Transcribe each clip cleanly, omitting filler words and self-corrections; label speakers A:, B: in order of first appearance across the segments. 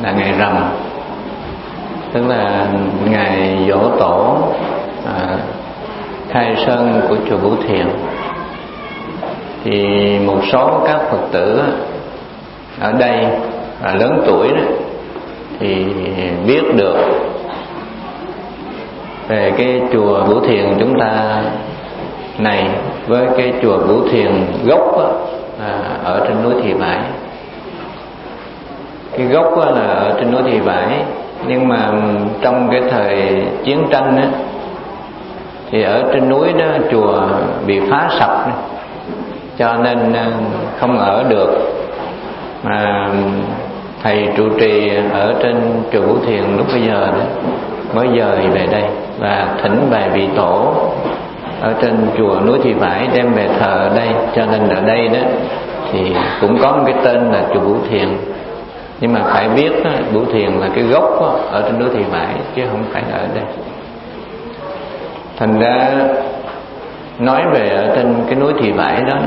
A: là ngày rằm, tức là ngày giỗ tổ khai sơn của chùa Vũ Thiền. Thì một số các Phật tử ở đây lớn tuổi đó thì biết được về cái chùa Vũ Thiền chúng ta này với cái chùa Vũ Thiền gốc ở trên núi Thị Vải. Cái gốc là ở trên núi Thị Vải, nhưng mà trong cái thời chiến tranh đó, thì ở trên núi đó chùa bị phá sập, cho nên không ở được, mà thầy trụ trì ở trên chùa Vũ Thiền lúc bây giờ đó mới dời về đây và thỉnh vài vị tổ ở trên chùa núi Thị Vải đem về thờ ở đây, cho nên ở đây đó thì cũng có một cái tên là chùa Vũ Thiền. Nhưng mà phải biết đó, Vũ Thiền là cái gốc đó, ở trên núi Thị Vải chứ không phải là ở đây. Thành ra nói về ở trên cái núi Thị Vải đó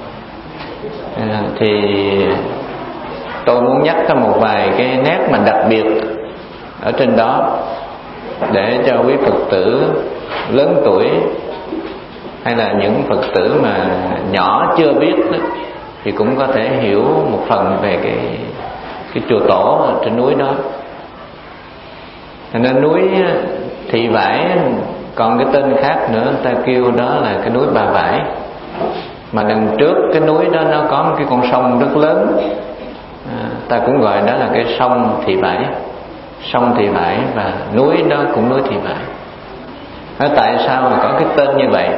A: thì tôi muốn nhắc ra một vài cái nét mà đặc biệt ở trên đó, để cho quý Phật tử lớn tuổi hay là những Phật tử mà nhỏ chưa biết đó, thì cũng có thể hiểu một phần về cái chùa tổ ở trên núi đó. Thành ra núi Thị Vải còn cái tên khác nữa, ta kêu đó là cái núi Bà Vải. Mà đằng trước cái núi đó nó có một cái con sông rất lớn, ta cũng gọi đó là cái sông Thị Vải. Sông Thị Vải và núi đó cũng núi Thị Vải. Tại sao mà có cái tên như vậy?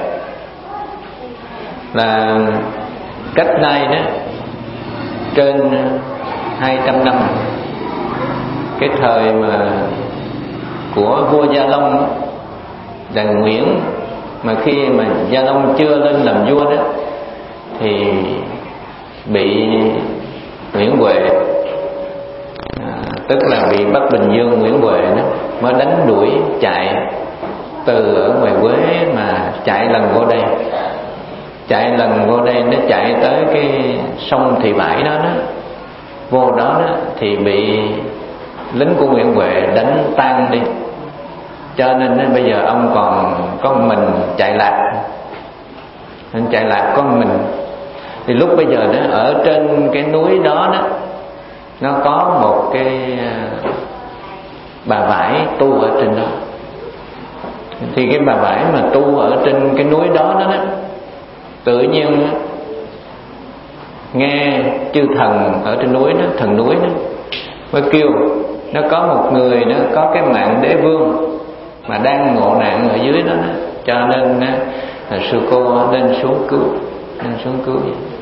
A: Là cách nay đó trên 200 năm, cái thời mà của vua Gia Long là Nguyễn, mà khi mà Gia Long chưa lên làm vua đó thì bị Nguyễn Huệ, tức là bị Bắc Bình Dương Nguyễn Huệ đó mới đánh đuổi chạy từ ở ngoài Quế mà chạy lần vô đây. Chạy lần vô đây nó chạy tới cái sông Thị Vải đó, vô đó thì bị lính của Nguyễn Huệ đánh tan đi, cho nên bây giờ ông còn có mình chạy lạc. Anh chạy lạc có mình. Thì lúc bây giờ đó ở trên cái núi đó nó có một cái bà vải tu ở trên đó. Thì cái bà vải mà tu ở trên cái núi đó tự nhiên nghe chư thần ở trên núi đó, thần núi đó mới kêu nó có một người nó có cái mạng đế vương mà đang ngộ nạn ở dưới đó, cho nên là sư cô lên xuống cứu.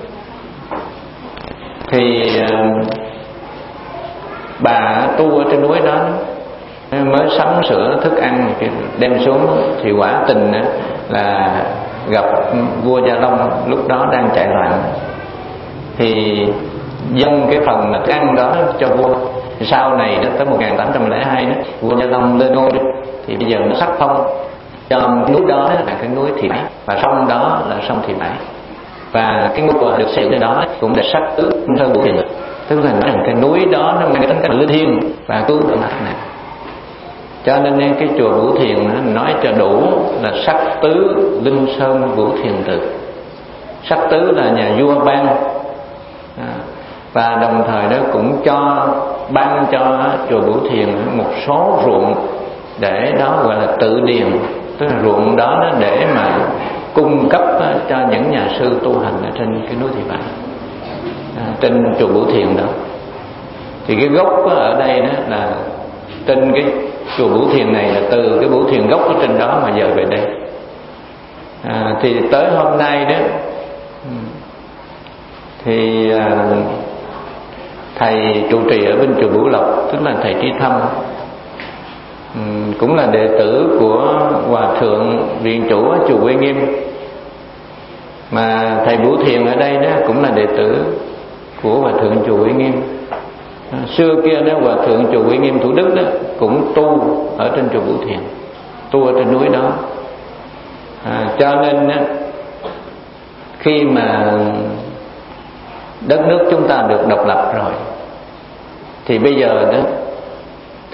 A: Thì bà tu ở trên núi đó mới sắm sửa thức ăn đem xuống, thì quả tình là gặp vua Gia Long lúc đó đang chạy loạn, thì dâng cái phần thức ăn đó cho vua. Sau này đó tới 1802 đó vua Gia Long lên ngôi, thì bây giờ nó sắc phong cho núi đó là cái núi Thị Vải, và sông đó là sông Thị Vải, và cái ngôi được xây lên đó cũng để sắc tứ thơ Vũ Thiền, tức là nói rằng cái núi đó nó mang cái tính cách linh thiêng và cứu tượng này. Cho nên cái chùa Vũ Thiền nói cho đủ là sắc tứ linh sơn Vũ Thiền tự. Sắc tứ là nhà vua ban, và đồng thời đó cũng ban cho chùa Vũ Thiền một số ruộng để đó gọi là tự điền, tức là ruộng đó để mà cung cấp cho những nhà sư tu hành ở trên cái núi Thị Vải, trên chùa Vũ Thiền đó. Thì cái gốc ở đây đó là trên cái chùa Vũ Thiền này là từ cái Vũ Thiền gốc ở trên đó mà dời về đây. Thì tới hôm nay đó thì thầy trụ trì ở bên chùa Bửu Lộc, tức là thầy Trí Thâm, cũng là đệ tử của Hòa Thượng Viện Chủ ở chùa Uy Nghiêm. Mà thầy Vũ Thiền ở đây đó cũng là đệ tử của Hòa Thượng chùa Uy Nghiêm. Xưa kia đó Hòa Thượng chùa Uy Nghiêm Thủ Đức đó cũng tu ở trên chùa Vũ Thiền, tu ở trên núi đó. Cho nên đó, khi mà đất nước chúng ta được độc lập rồi, thì bây giờ đó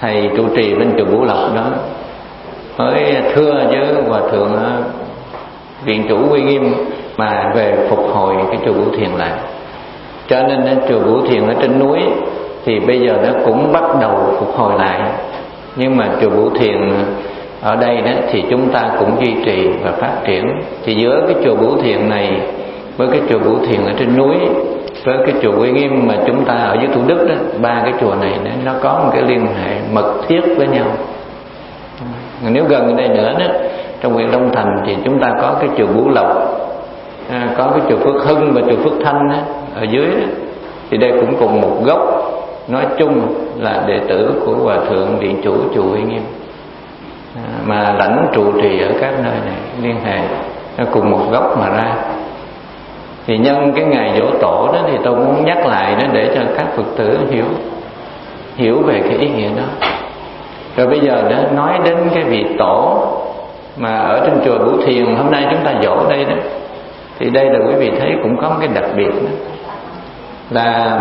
A: thầy trụ trì bên chùa Bửu Lộc đó mới thưa với hòa thượng viện chủ Uy Nghiêm mà về phục hồi cái chùa Bửu Thiền lại. Cho nên chùa Bửu Thiền ở trên núi thì bây giờ nó cũng bắt đầu phục hồi lại. Nhưng mà chùa Bửu Thiền ở đây đó thì chúng ta cũng duy trì và phát triển. Thì giữa cái chùa Bửu Thiền này với cái chùa Bửu Thiền ở trên núi, với cái chùa Uy Nghiêm mà chúng ta ở dưới Thủ Đức đó, ba cái chùa này nó có một cái liên hệ mật thiết với nhau. Nếu gần ở đây nữa đó, trong huyện Long Thành thì chúng ta có cái chùa Bửu Lộc, có cái chùa Phước Hưng và chùa Phước Thanh đó, ở dưới đó. Thì đây cũng cùng một gốc, nói chung là đệ tử của hòa thượng viện chủ chùa Uy Nghiêm, mà lãnh trụ trì ở các nơi này liên hệ nó cùng một gốc mà ra. Thì nhân cái ngày giỗ tổ đó thì tôi muốn nhắc lại đó để cho các Phật tử hiểu về cái ý nghĩa đó. Rồi bây giờ đó nói đến cái vị tổ mà ở trên chùa Bửu Thiền hôm nay chúng ta giỗ đây đó, thì đây là quý vị thấy cũng có một cái đặc biệt đó, là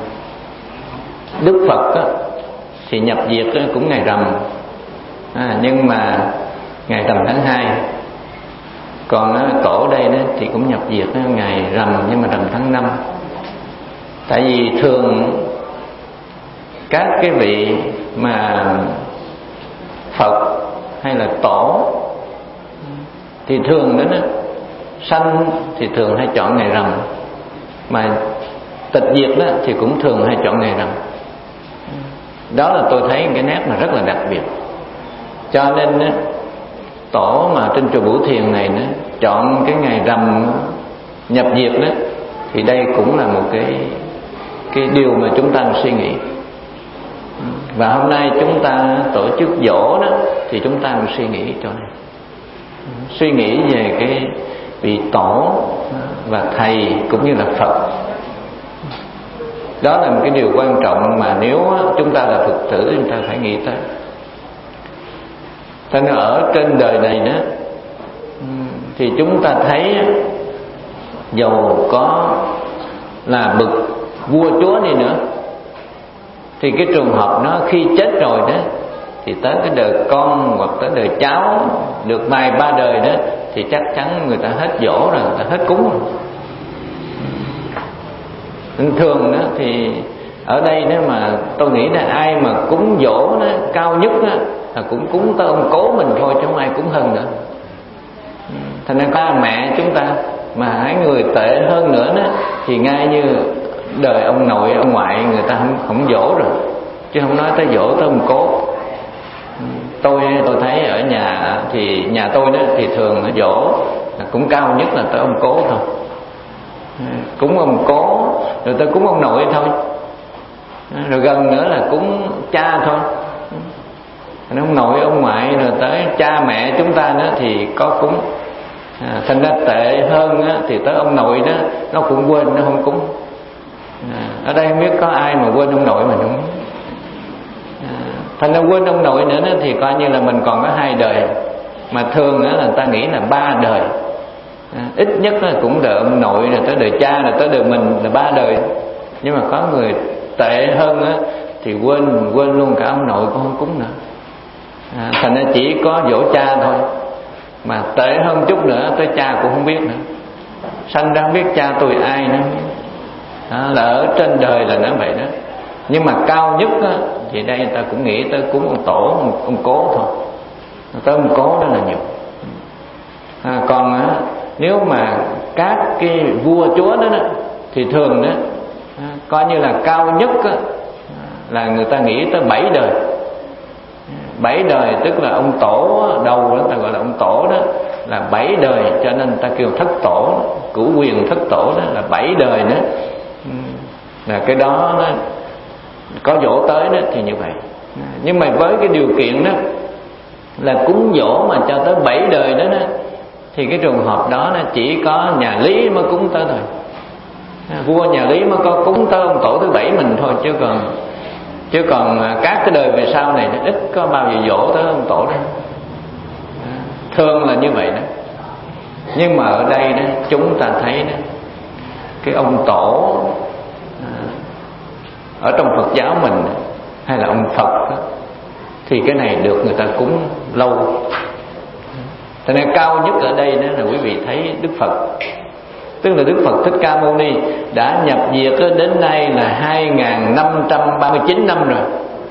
A: Đức Phật đó, thì nhập diệt cũng ngày rằm, nhưng mà ngày rằm tháng 2. Còn tổ đây đó thì cũng nhập diệt ngày rằm, nhưng mà rằm tháng 5. Tại vì thường các cái vị mà Phật hay là tổ thì thường đó sanh thì thường hay chọn ngày rằm, mà tịch diệt đó thì cũng thường hay chọn ngày rằm. Đó là tôi thấy cái nét mà rất là đặc biệt. Cho nên đó, tổ mà trên chùa Bửu Thiền này đó, chọn cái ngày rằm nhập diệt đó, thì đây cũng là một cái điều mà chúng ta suy nghĩ. Và hôm nay chúng ta tổ chức giỗ đó thì chúng ta suy nghĩ chỗ này, suy nghĩ về cái vị tổ và thầy cũng như là Phật. Đó là một cái điều quan trọng mà nếu chúng ta là Phật tử chúng ta phải nghĩ tới. Cho nên ở trên đời này đó thì chúng ta thấy dầu có là bậc vua chúa đi nữa thì cái trường hợp nó khi chết rồi đó thì tới cái đời con hoặc tới đời cháu được vài ba đời đó thì chắc chắn người ta hết giỗ rồi, người ta hết cúng rồi. Thường đó thì ở đây đó mà tôi nghĩ là ai mà cúng giỗ đó cao nhất đó là cũng cúng tới ông cố mình thôi, chứ không ai cúng hơn nữa. Thành ra ba mẹ chúng ta mà hai người tệ hơn nữa đó thì ngay như đời ông nội ông ngoại người ta không giỗ rồi, chứ không nói tới giỗ tới ông cố. Tôi thấy ở nhà thì nhà tôi đó thì thường ở giỗ cũng cao nhất là tới ông cố thôi, cúng ông cố rồi tới cúng ông nội thôi, rồi gần nữa là cúng cha thôi. Ông nội ông ngoại rồi tới cha mẹ chúng ta nữa thì có cúng. Thành ra tệ hơn á, thì tới ông nội đó nó cũng quên, nó không cúng. Ở đây không biết có ai mà quên ông nội mình không. Thành ra quên ông nội nữa đó, thì coi như là mình còn có 2 đời. Mà thường á, là người ta nghĩ là 3 đời. Ít nhất là cũng đời ông nội rồi tới đời cha rồi tới đời mình là 3 đời. Nhưng mà có người tệ hơn á, thì quên luôn cả ông nội cũng không cúng nữa. Thành ra chỉ có dỗ cha thôi. Mà tệ hơn chút nữa tới cha cũng không biết nữa. Sanh ra không biết cha tôi ai nữa. Là ở trên đời là nó vậy đó. Nhưng mà cao nhất á, thì đây người ta cũng nghĩ tới cúng ông tổ, ông cố thôi. Tới ông cố đó là nhiều. Còn á, nếu mà các cái vua chúa đó, thì thường đó coi như là cao nhất á, là người ta nghĩ tới 7 đời. 7 đời tức là ông tổ đầu đó, ta gọi là ông tổ đó là 7 đời, cho nên ta kêu thất tổ, cửu quyền thất tổ đó là 7 đời nữa. Là cái đó nó có dỗ tới đó thì như vậy. Nhưng mà với cái điều kiện đó là cúng dỗ mà cho tới 7 đời đó, thì cái trường hợp đó nó chỉ có nhà Lý mới cúng tới thôi. Vua nhà Lý mới có cúng tới ông tổ thứ 7 mình thôi, chứ còn các cái đời về sau này nó ít có bao giờ dỗ tới ông tổ đó. Thường là như vậy đó. Nhưng mà ở đây đó chúng ta thấy đó, cái ông tổ ở trong Phật giáo mình hay là ông Phật đó, thì cái này được người ta cúng lâu. Cho nên cao nhất ở đây đó là quý vị thấy Đức Phật, tức là Đức Phật Thích Ca Mâu Ni đã nhập diệt đến nay là 2539 năm rồi.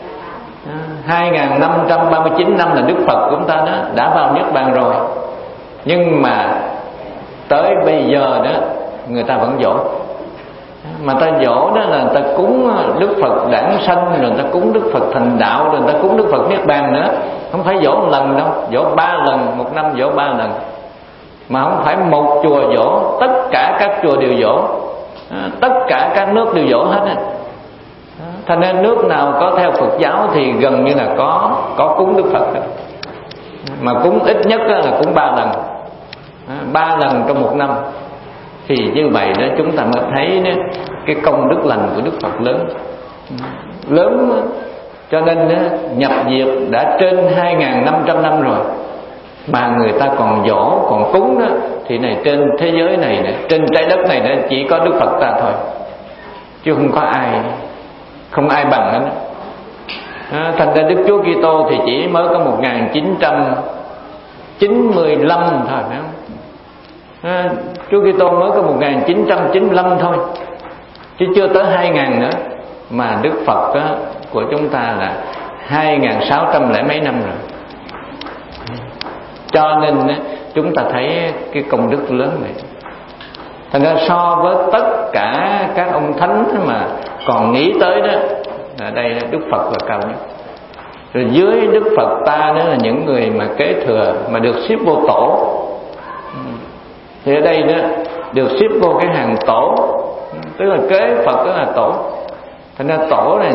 A: 2539 năm là Đức Phật của chúng ta đó đã vào Niết Bàn rồi. Nhưng mà tới bây giờ đó người ta vẫn dỗ. Mà ta dỗ đó là người ta cúng Đức Phật đản sanh, rồi người ta cúng Đức Phật thành đạo, rồi người ta cúng Đức Phật Niết Bàn nữa. Không phải dỗ một lần đâu, dỗ 3 lần, một năm dỗ 3 lần. Mà không phải một chùa dỗ, tất cả các chùa đều dỗ, tất cả các nước đều dỗ hết. Thành nên nước nào có theo Phật giáo thì gần như là có cúng Đức Phật. Mà cúng ít nhất là cúng 3 lần, 3 lần trong một năm. Thì như vậy đó chúng ta mới thấy đó, cái công đức lành của Đức Phật lớn. Cho nên đó, nhập diệt đã trên 2.500 năm rồi mà người ta còn dỗ, còn cúng đó. Thì này trên thế giới này, trên trái đất này đó, chỉ có Đức Phật ta thôi, chứ không ai bằng hết. Thành ra Đức Chúa Kitô thì chỉ mới có 1995 thôi, phải không? Chúa Kitô mới có 1995 thôi, chứ chưa tới 2000 nữa. Mà Đức Phật đó, của chúng ta là 2600 lẻ mấy năm rồi. Cho nên chúng ta thấy cái công đức lớn này. Thành ra so với tất cả các ông thánh mà còn nghĩ tới đó, ở đây Đức Phật là cao nhất. Rồi dưới Đức Phật ta đó là những người mà kế thừa, mà được xếp vô tổ. Thì ở đây đó được xếp vô cái hàng tổ, tức là kế Phật đó là tổ. Thành ra tổ này,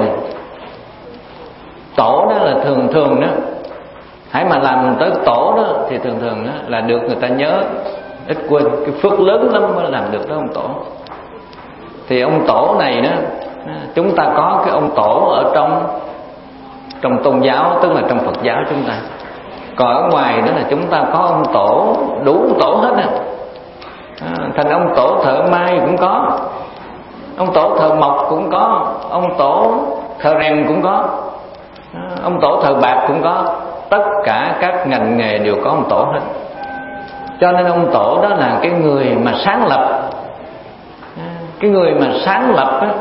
A: tổ đó là thường đó, hãy mà làm tới tổ đó thì thường đó là được người ta nhớ, ít quên. Cái phước lớn lắm mới làm được đó ông tổ. Thì ông tổ này đó, chúng ta có cái ông tổ ở trong tôn giáo, tức là trong Phật giáo chúng ta. Còn ở ngoài đó là chúng ta có ông tổ, đủ tổ hết á. Thành ông tổ thợ may cũng có, ông tổ thợ mộc cũng có, ông tổ thợ rèn cũng có, ông tổ thợ bạc cũng có. Tất cả các ngành nghề đều có ông tổ hết. Cho nên ông tổ đó là cái người mà sáng lập, cái người mà sáng lập á,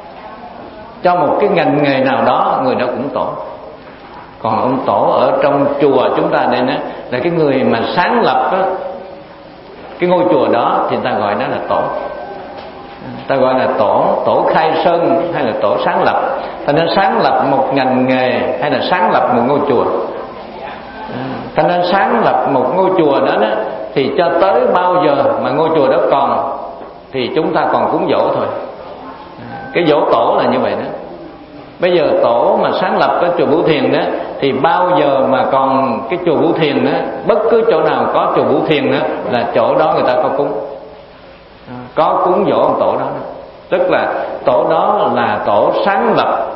A: cho một cái ngành nghề nào đó, người đó cũng tổ. Còn ông tổ ở trong chùa chúng ta đây đó là cái người mà sáng lập á, cái ngôi chùa đó thì ta gọi nó là tổ. Ta gọi là tổ khai sơn hay là tổ sáng lập. Ta nên sáng lập một ngành nghề hay là sáng lập một ngôi chùa. Ta nên sáng lập một ngôi chùa đó, thì cho tới bao giờ mà ngôi chùa đó còn thì chúng ta còn cúng dỗ thôi. Cái dỗ tổ là như vậy đó. Bây giờ tổ mà sáng lập cái chùa Vũ Thiền đó, thì bao giờ mà còn cái chùa Vũ Thiền đó, bất cứ chỗ nào có chùa Vũ Thiền đó là chỗ đó người ta có cúng, có cúng dỗ ông tổ đó. Tức là tổ đó là tổ sáng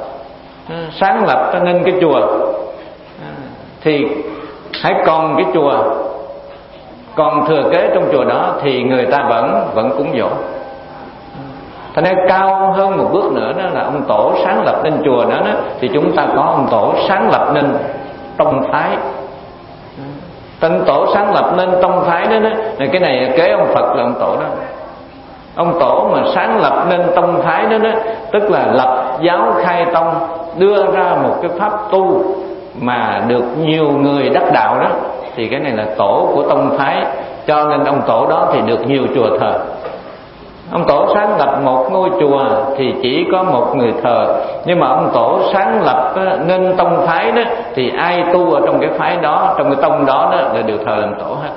A: lập cho nên cái chùa. Thì hãy còn cái chùa, còn thừa kế trong chùa đó thì người ta vẫn cúng dỗ. Thành ra cao hơn một bước nữa đó là ông tổ sáng lập nên chùa đó, thì chúng ta có ông tổ sáng lập nên tông phái. Tên tổ sáng lập nên tông phái đó, là cái này kế ông Phật là ông tổ đó. Ông tổ mà sáng lập nên tông phái đó, tức là lập giáo khai tông, đưa ra một cái pháp tu mà được nhiều người đắc đạo đó, thì cái này là tổ của tông phái. Cho nên ông tổ đó thì được nhiều chùa thờ. Ông tổ sáng lập một ngôi chùa thì chỉ có một người thờ, nhưng mà ông tổ sáng lập nên tông phái đó thì ai tu ở trong cái phái đó, trong cái tông đó là đều thờ làm tổ hết.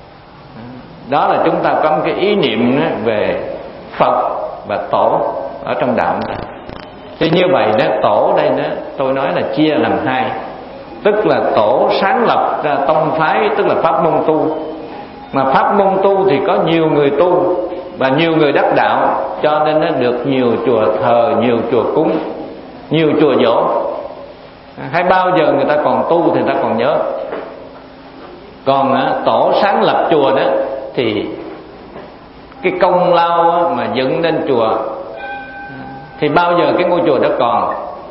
A: Đó là chúng ta có một cái ý niệm về Phật và tổ ở trong đạo này. Thì như vậy đó, tổ đây đó tôi nói là chia làm hai, tức là tổ sáng lập ra tông phái, tức là pháp môn tu. Mà pháp môn tu thì có nhiều người tu và nhiều người đắc đạo, cho nên nó được nhiều chùa thờ, nhiều chùa cúng, nhiều chùa dỗ. Hay bao giờ người ta còn tu thì người ta còn nhớ. Còn tổ sáng lập chùa đó thì cái công lao mà dựng nên chùa thì bao giờ cái ngôi chùa đó còn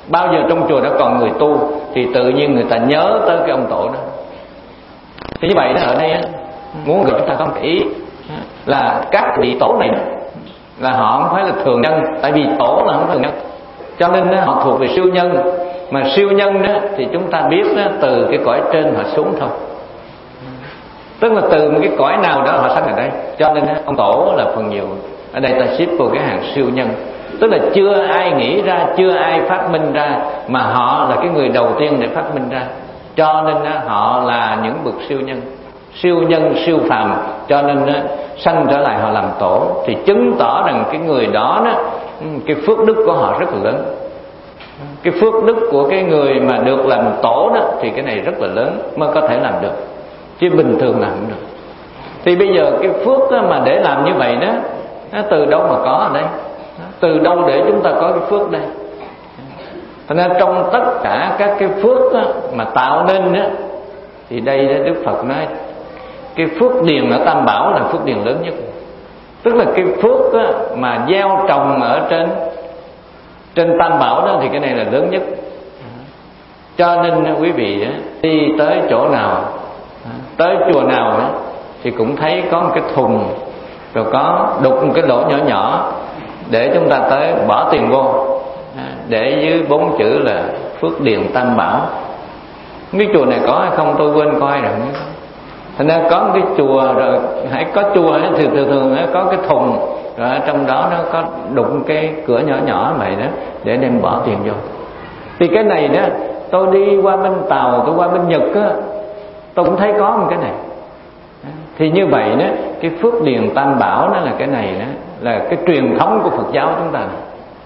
A: bao giờ trong chùa đã còn người tu thì tự nhiên người ta nhớ tới cái ông tổ đó. Thì như vậy đó, ở đây muốn gửi chúng ta có một cái ý là các vị tổ này là họ không phải là thường nhân, tại vì tổ là không thường nhân, cho nên họ thuộc về siêu nhân. Mà siêu nhân đó thì chúng ta biết đó, từ cái cõi trên họ xuống thôi, tức là từ một cái cõi nào đó họ sanh ở đây. Cho nên ông tổ là phần nhiều ở đây ta xếp vào cái hàng siêu nhân, tức là chưa ai nghĩ ra, chưa ai phát minh ra, mà họ là cái người đầu tiên để phát minh ra. Cho nên họ là những bậc siêu nhân, siêu nhân siêu phàm. Cho nên sanh trở lại họ làm tổ, thì chứng tỏ rằng cái người đó cái phước đức của họ rất là lớn. Cái phước đức của cái người mà được làm tổ đó thì cái này rất là lớn mới có thể làm được, chứ bình thường làm không được. Thì bây giờ cái phước đó mà để làm như vậy đó, nó từ đâu mà có ở đây? Từ đâu để chúng ta có cái phước đây? Thành ra trong tất cả các cái phước đó, mà tạo nên đó, thì đây đó, Đức Phật nói cái phước điền ở Tam Bảo là phước điền lớn nhất. Tức là cái phước đó, mà gieo trồng ở trên Tam Bảo đó thì cái này là lớn nhất. Cho nên quý vị đi tới chỗ nào, tới chùa nào đó, thì cũng thấy có một cái thùng, rồi có đục một cái lỗ nhỏ nhỏ để chúng ta tới bỏ tiền vô, để dưới 4 chữ là phước điền Tam Bảo. Cái chùa này có hay không tôi quên coi rồi. Thành ra có một cái chùa, rồi hãy có chùa thì thường có cái thùng, rồi ở trong đó nó có đụng cái cửa nhỏ nhỏ vậy đó để đem bỏ tiền vô. Thì cái này đó, tôi đi qua bên Tàu, tôi qua bên Nhật á, tôi cũng thấy có một cái này. Thì như vậy đó, cái phước điền Tam Bảo đó là cái này đó, là cái truyền thống của Phật giáo chúng ta này.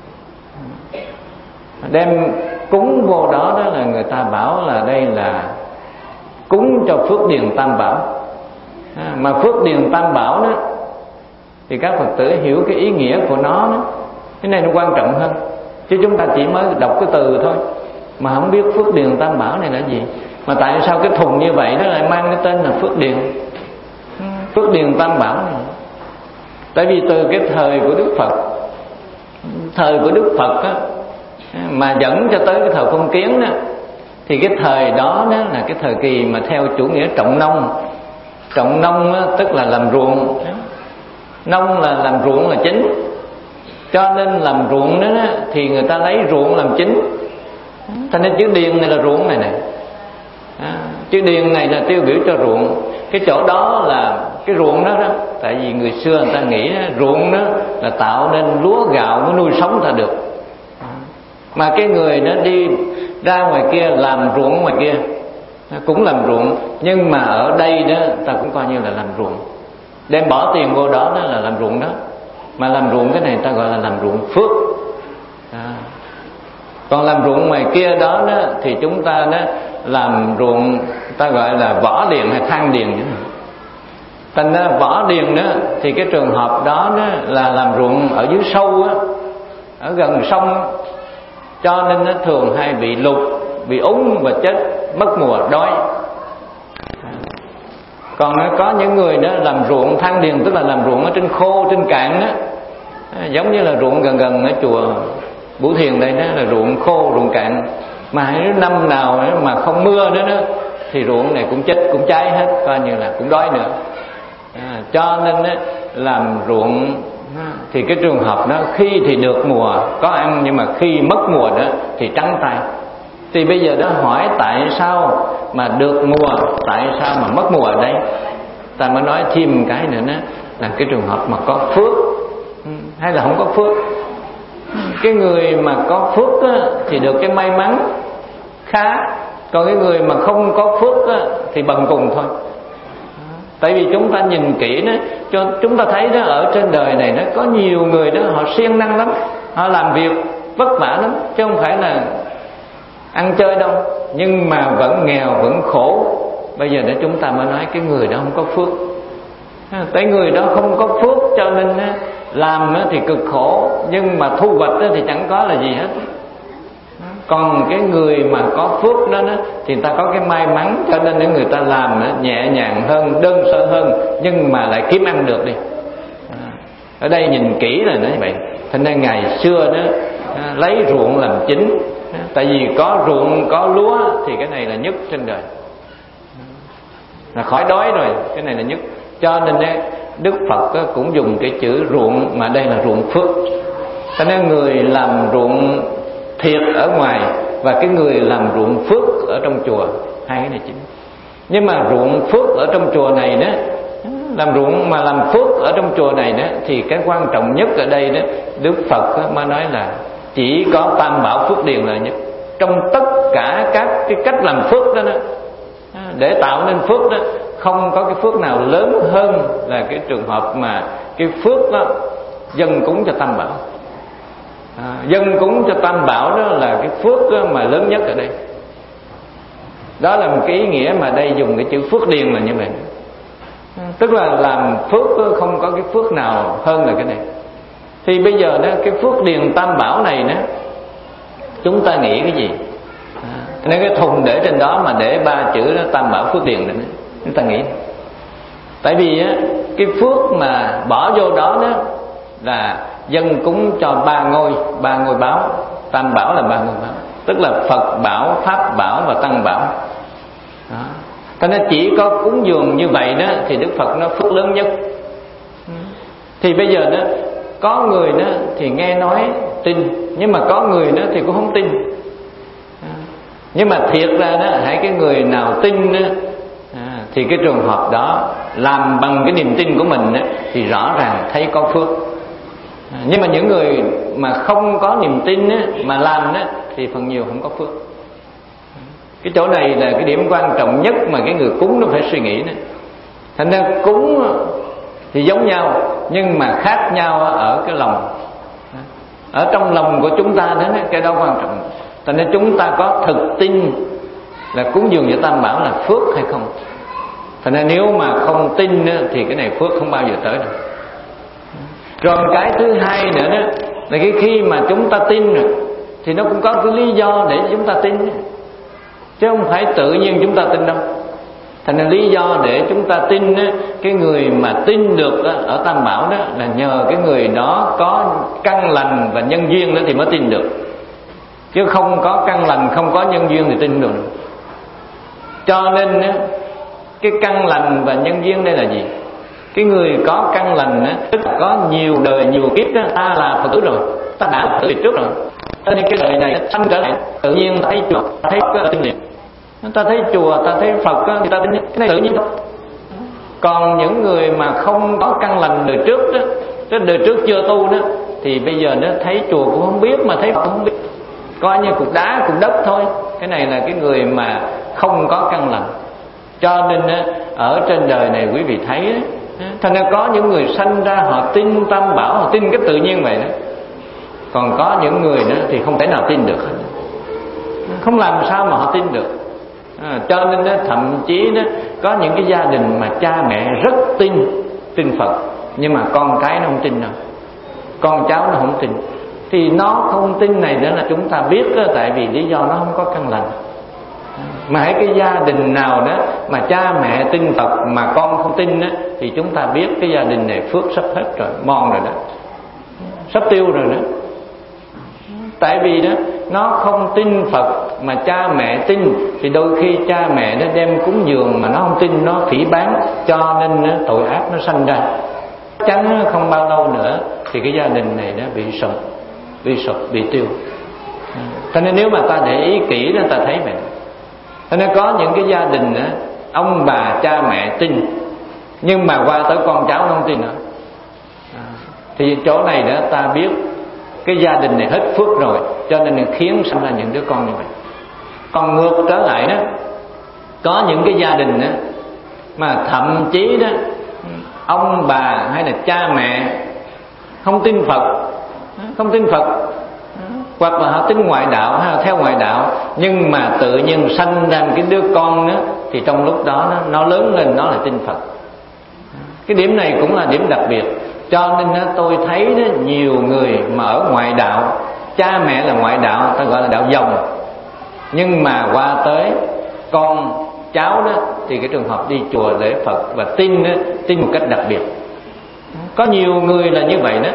A: Đem cúng vô đó đó là người ta bảo là đây là cúng cho phước điền Tam Bảo. Mà phước điền Tam Bảo đó thì các Phật tử hiểu cái ý nghĩa của nó đó. Cái này nó quan trọng hơn, chứ chúng ta chỉ mới đọc cái từ thôi mà không biết phước điền Tam Bảo này là gì. Mà tại sao cái thùng như vậy nó lại mang cái tên là phước điền, phước điền Tam Bảo này? Tại vì từ cái thời của Đức Phật, thời của Đức Phật á, mà dẫn cho tới cái thời phong kiến đó, thì cái thời đó là cái thời kỳ mà theo chủ nghĩa trọng nông. Trọng nông á, tức là làm ruộng, nông là làm ruộng là chính. Cho nên làm ruộng đó thì người ta lấy ruộng làm chính. Thành nên chữ điền này là ruộng này nè. Chữ điền này là tiêu biểu cho ruộng. Cái chỗ đó là cái ruộng đó đó. Tại vì người xưa người ta nghĩ ruộng đó là tạo nên lúa gạo mới nuôi sống ta được. Mà cái người nó đi ra ngoài kia làm ruộng ngoài kia cũng làm ruộng, nhưng mà ở đây đó ta cũng coi như là làm ruộng, đem bỏ tiền vô đó là làm ruộng đó. Mà làm ruộng cái này ta gọi là làm ruộng phước. Còn làm ruộng ngoài kia đó thì chúng ta đó làm ruộng ta gọi là võ điền hay than điền. Thành ra võ điền đó thì cái trường hợp đó là làm ruộng ở dưới sâu á, ở gần sông, cho nên nó thường hay bị lụt, bị úng và chết, mất mùa đói. Còn có những người đó làm ruộng than điền, tức là làm ruộng ở trên khô, trên cạn đó, giống như là ruộng gần ở chùa Bửu Thiền đây đó, là ruộng khô, ruộng cạn. Mà năm nào mà không mưa nữa đó thì ruộng này cũng chết, cũng cháy hết, coi như là cũng đói nữa. Cho nên làm ruộng thì cái trường hợp đó khi thì được mùa có ăn, nhưng mà khi mất mùa đó thì trắng tay. Thì bây giờ đó hỏi tại sao mà được mùa, tại sao mà mất mùa ở đây? Ta mới nói thêm cái nữa đó, là cái trường hợp mà có phước hay là không có phước. Cái người mà có phước á, thì được cái may mắn khá, còn cái người mà không có phước á, thì bần cùng thôi. Tại vì chúng ta nhìn kỹ đó, cho chúng ta thấy đó, ở trên đời này nó có nhiều người đó họ siêng năng lắm, họ làm việc vất vả lắm, chứ không phải là ăn chơi đâu, nhưng mà vẫn nghèo, vẫn khổ. Bây giờ để chúng ta mới nói cái người đó không có phước. Tại người đó không có phước cho nên làm thì cực khổ, nhưng mà thu hoạch thì chẳng có là gì hết. Còn cái người mà có phước đó thì người ta có cái may mắn, cho nên người ta làm nhẹ nhàng hơn, đơn sơ hơn, nhưng mà lại kiếm ăn được đi. Ở đây nhìn kỹ là như vậy. Thành ra ngày xưa đó lấy ruộng làm chính, Tại vì có ruộng có lúa thì cái này là nhất trên đời, là khỏi đói rồi, cái này là nhất. Cho nên Đức Phật cũng dùng cái chữ ruộng, mà đây là ruộng phước. Cho nên người làm ruộng thiệt ở ngoài và cái người làm ruộng phước ở trong chùa, hai cái này chính. Nhưng mà ruộng phước ở trong chùa này đó, làm ruộng mà làm phước ở trong chùa này đó, thì cái quan trọng nhất ở đây đó, Đức Phật mới nói là chỉ có Tam Bảo Phước Điền là nhất. Trong tất cả các cái cách làm phước đó, để tạo nên phước đó, không có cái phước nào lớn hơn là cái trường hợp mà cái phước đó dâng cúng cho Tam Bảo. Dâng cúng cho Tam Bảo đó là cái phước đó mà lớn nhất ở đây. Đó là một cái ý nghĩa mà đây dùng cái chữ phước điền là như vậy. Tức là làm phước không có cái phước nào hơn là cái này. Thì bây giờ đó, cái phước điền Tam Bảo này đó, chúng ta nghĩ cái gì? Nên cái thùng để trên đó mà để 3 chữ đó, Tam Bảo Phước Điền này, chúng ta nghĩ. Tại vì á, cái phước mà bỏ vô đó đó là dâng cúng cho 3 ngôi báo. Tam Bảo là 3 ngôi báo, tức là Phật Bảo, Pháp Bảo và Tăng Bảo đó. Cho nên chỉ có cúng dường như vậy đó thì Đức Phật nó phước lớn nhất. Thì bây giờ đó, có người đó thì nghe nói tin, nhưng mà có người đó thì cũng không tin. Nhưng mà thiệt ra đó, hãy cái người nào tin đó, thì cái trường hợp đó làm bằng cái niềm tin của mình đó, thì rõ ràng thấy có phước. Nhưng mà những người mà không có niềm tin đó, mà làm đó, thì phần nhiều không có phước. Cái chỗ này là cái điểm quan trọng nhất mà cái người cúng nó phải suy nghĩ đó. Thành ra cúng thì giống nhau, nhưng mà khác nhau ở cái lòng, ở trong lòng của chúng ta đó, cái đó quan trọng. Thành ra chúng ta có thực tin là cúng dường cho Tam Bảo là phước hay không. Thành ra nếu mà không tin đó, thì cái này phước không bao giờ tới được. Rồi cái thứ hai nữa đó là cái khi mà chúng ta tin rồi, thì nó cũng có cái lý do để chúng ta tin, chứ không phải tự nhiên chúng ta tin đâu. Thành ra lý do để chúng ta tin đó, cái người mà tin được đó, ở Tam Bảo đó là nhờ cái người đó có căn lành và nhân duyên đó thì mới tin được. Chứ không có căn lành, không có nhân duyên thì tin được. Cho nên đó, cái căn lành và nhân duyên đây là gì? Cái người có căn lành đó, tức là có nhiều đời nhiều kiếp đó, ta là Phật tử rồi, ta đã Phật tử trước rồi. Cho nên cái đời này sanh trở lại tự nhiên thấy chùa, thấy cái tin liền. Ta thấy chùa, ta thấy Phật thì ta tin cái này tự nhiên thôi. Còn những người mà không có căn lành đời trước đó, cái đời trước chưa tu đó, thì bây giờ nó thấy chùa cũng không biết, mà thấy Phật cũng không biết, coi như cục đá cục đất thôi. Cái này là cái người mà không có căn lành. Cho nên ở trên đời này quý vị thấy, thành ra có những người sanh ra họ tin Tam Bảo, họ tin cái tự nhiên vậy đó. Còn có những người đó thì không thể nào tin được, không làm sao mà họ tin được. Cho nên đó, thậm chí đó, có những cái gia đình mà cha mẹ rất tin Phật, nhưng mà con cái nó không tin đâu, con cháu nó không tin. Thì nó không tin này nữa là chúng ta biết đó, tại vì lý do nó không có căn lành. Mà hãy cái gia đình nào đó mà cha mẹ tin Phật mà con không tin đó, thì chúng ta biết cái gia đình này phước sắp hết rồi, mòn rồi đó, sắp tiêu rồi đó. Tại vì đó nó không tin Phật mà cha mẹ tin, thì đôi khi cha mẹ nó đem cúng dường mà nó không tin, nó phỉ báng, cho nên tội ác nó sanh ra. Chắc chắn không bao lâu nữa thì cái gia đình này nó bị sụp, bị tiêu. Cho nên nếu mà ta để ý kỹ đó, ta thấy vậy. Cho nên có những cái gia đình đó, ông bà cha mẹ tin, nhưng mà qua tới con cháu nó không tin nữa. Thì chỗ này đó ta biết cái gia đình này hết phước rồi, cho nên khiến sinh ra những đứa con như vậy. Còn ngược trở lại đó, có những cái gia đình đó mà thậm chí đó ông bà hay là cha mẹ không tin Phật, hoặc là họ tin ngoại đạo hay là theo ngoại đạo, nhưng mà tự nhiên sanh ra một cái đứa con đó, thì trong lúc đó nó lớn lên nó là tin Phật. Cái điểm này cũng là điểm đặc biệt. Cho nên tôi thấy đó, nhiều người mà ở ngoại đạo, cha mẹ là ngoại đạo, ta gọi là đạo dòng, nhưng mà qua tới con cháu đó thì cái trường hợp đi chùa lễ Phật và tin đó, tin một cách đặc biệt. Có nhiều người là như vậy đó.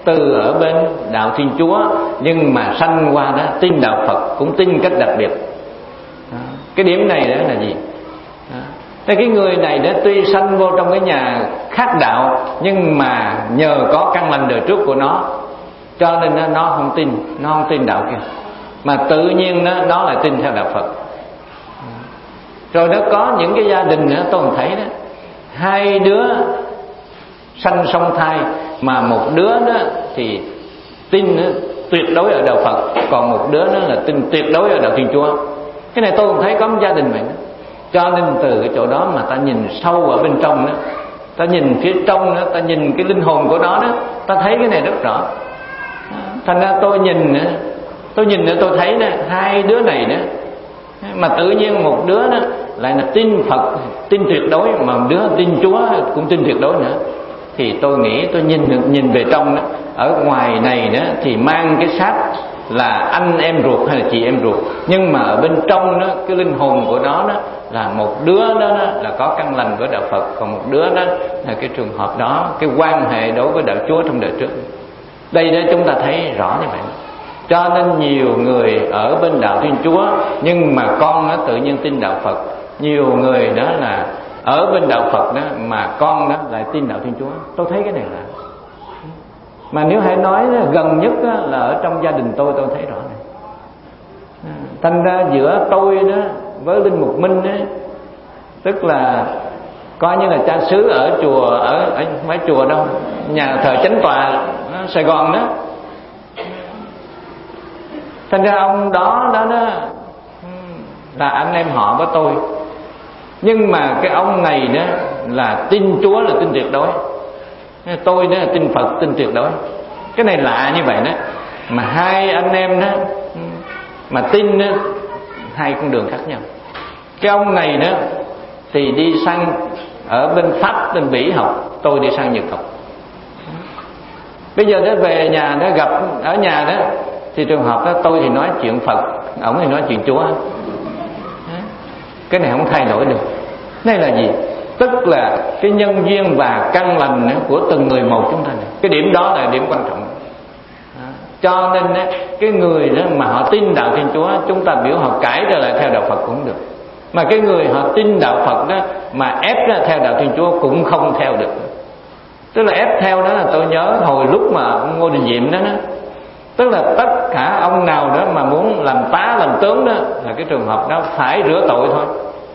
A: từ ở bên đạo Thiên Chúa nhưng mà sanh qua đó tin đạo Phật, cũng tin cách đặc biệt. Cái điểm này đó là gì? Thế cái người này đó tuy sanh vô trong cái nhà khác đạo, nhưng mà nhờ có căn lành đời trước của nó, cho nên nó không tin đạo kia, mà tự nhiên nó lại tin theo đạo Phật. Rồi nó có những cái gia đình nữa, tôi thấy đó, hai đứa sanh song thai, mà một đứa đó thì tin tuyệt đối ở đạo Phật, còn một đứa đó là tin tuyệt đối ở đạo Thiên Chúa. Cái này tôi cũng thấy có một gia đình vậy đó. Cho nên từ cái chỗ đó mà ta nhìn sâu ở bên trong đó, ta nhìn phía trong đó, ta nhìn cái linh hồn của nó đó, ta thấy cái này rất rõ. Thành ra tôi nhìn tôi thấy đó, hai đứa này đó, mà tự nhiên một đứa đó lại là tin Phật, tin tuyệt đối, mà một đứa tin Chúa cũng tin tuyệt đối nữa. Thì tôi nghĩ tôi nhìn về trong đó, ở ngoài này đó thì mang cái xác là anh em ruột hay là chị em ruột, nhưng mà ở bên trong đó cái linh hồn của nó đó là một đứa đó là có căn lành với đạo Phật, còn một đứa đó là cái trường hợp đó, cái quan hệ đối với đạo Chúa trong đời trước. Đây đó chúng ta thấy rõ như vậy. Cho nên nhiều người ở bên đạo Thiên Chúa nhưng mà con nó tự nhiên tin đạo Phật, nhiều người đó là ở bên đạo Phật đó mà con đó lại tin đạo Thiên Chúa. Tôi thấy cái này là, mà nếu hãy nói gần nhất là ở trong gia đình tôi thấy rõ này. Thành ra giữa tôi đó với Linh Mục Minh đó, tức là coi như là cha xứ ở chùa, ở mấy chùa đâu, nhà thờ Chánh Tòa Sài Gòn đó. Thành ra ông đó là anh em họ với tôi, nhưng mà cái ông này đó là tin Chúa là tin tuyệt đối, tôi đó là tin Phật tin tuyệt đối. Cái này lạ như vậy đó, mà hai anh em đó mà tin đó, hai con đường khác nhau. Cái ông này đó thì đi sang ở bên Pháp, bên Bỉ học, tôi đi sang Nhật học. Bây giờ nó về nhà nó gặp ở nhà đó, thì trường hợp đó tôi thì nói chuyện Phật, ổng thì nói chuyện Chúa. Cái này không thay đổi được. Đây là gì? Tức là cái nhân duyên và căn lành của từng người một chúng ta này. Cái điểm đó là điểm quan trọng. Cho nên cái người đó mà họ tin đạo Thiên Chúa, chúng ta biểu họ cải trở lại theo đạo Phật cũng được. Mà cái người họ tin đạo Phật đó mà ép ra theo đạo Thiên Chúa cũng không theo được. Tức là ép theo đó là tôi nhớ hồi lúc mà ông Ngô Đình Diệm đó, tức là tất cả ông nào đó mà muốn làm tá làm tướng đó là cái trường hợp đó phải rửa tội thôi.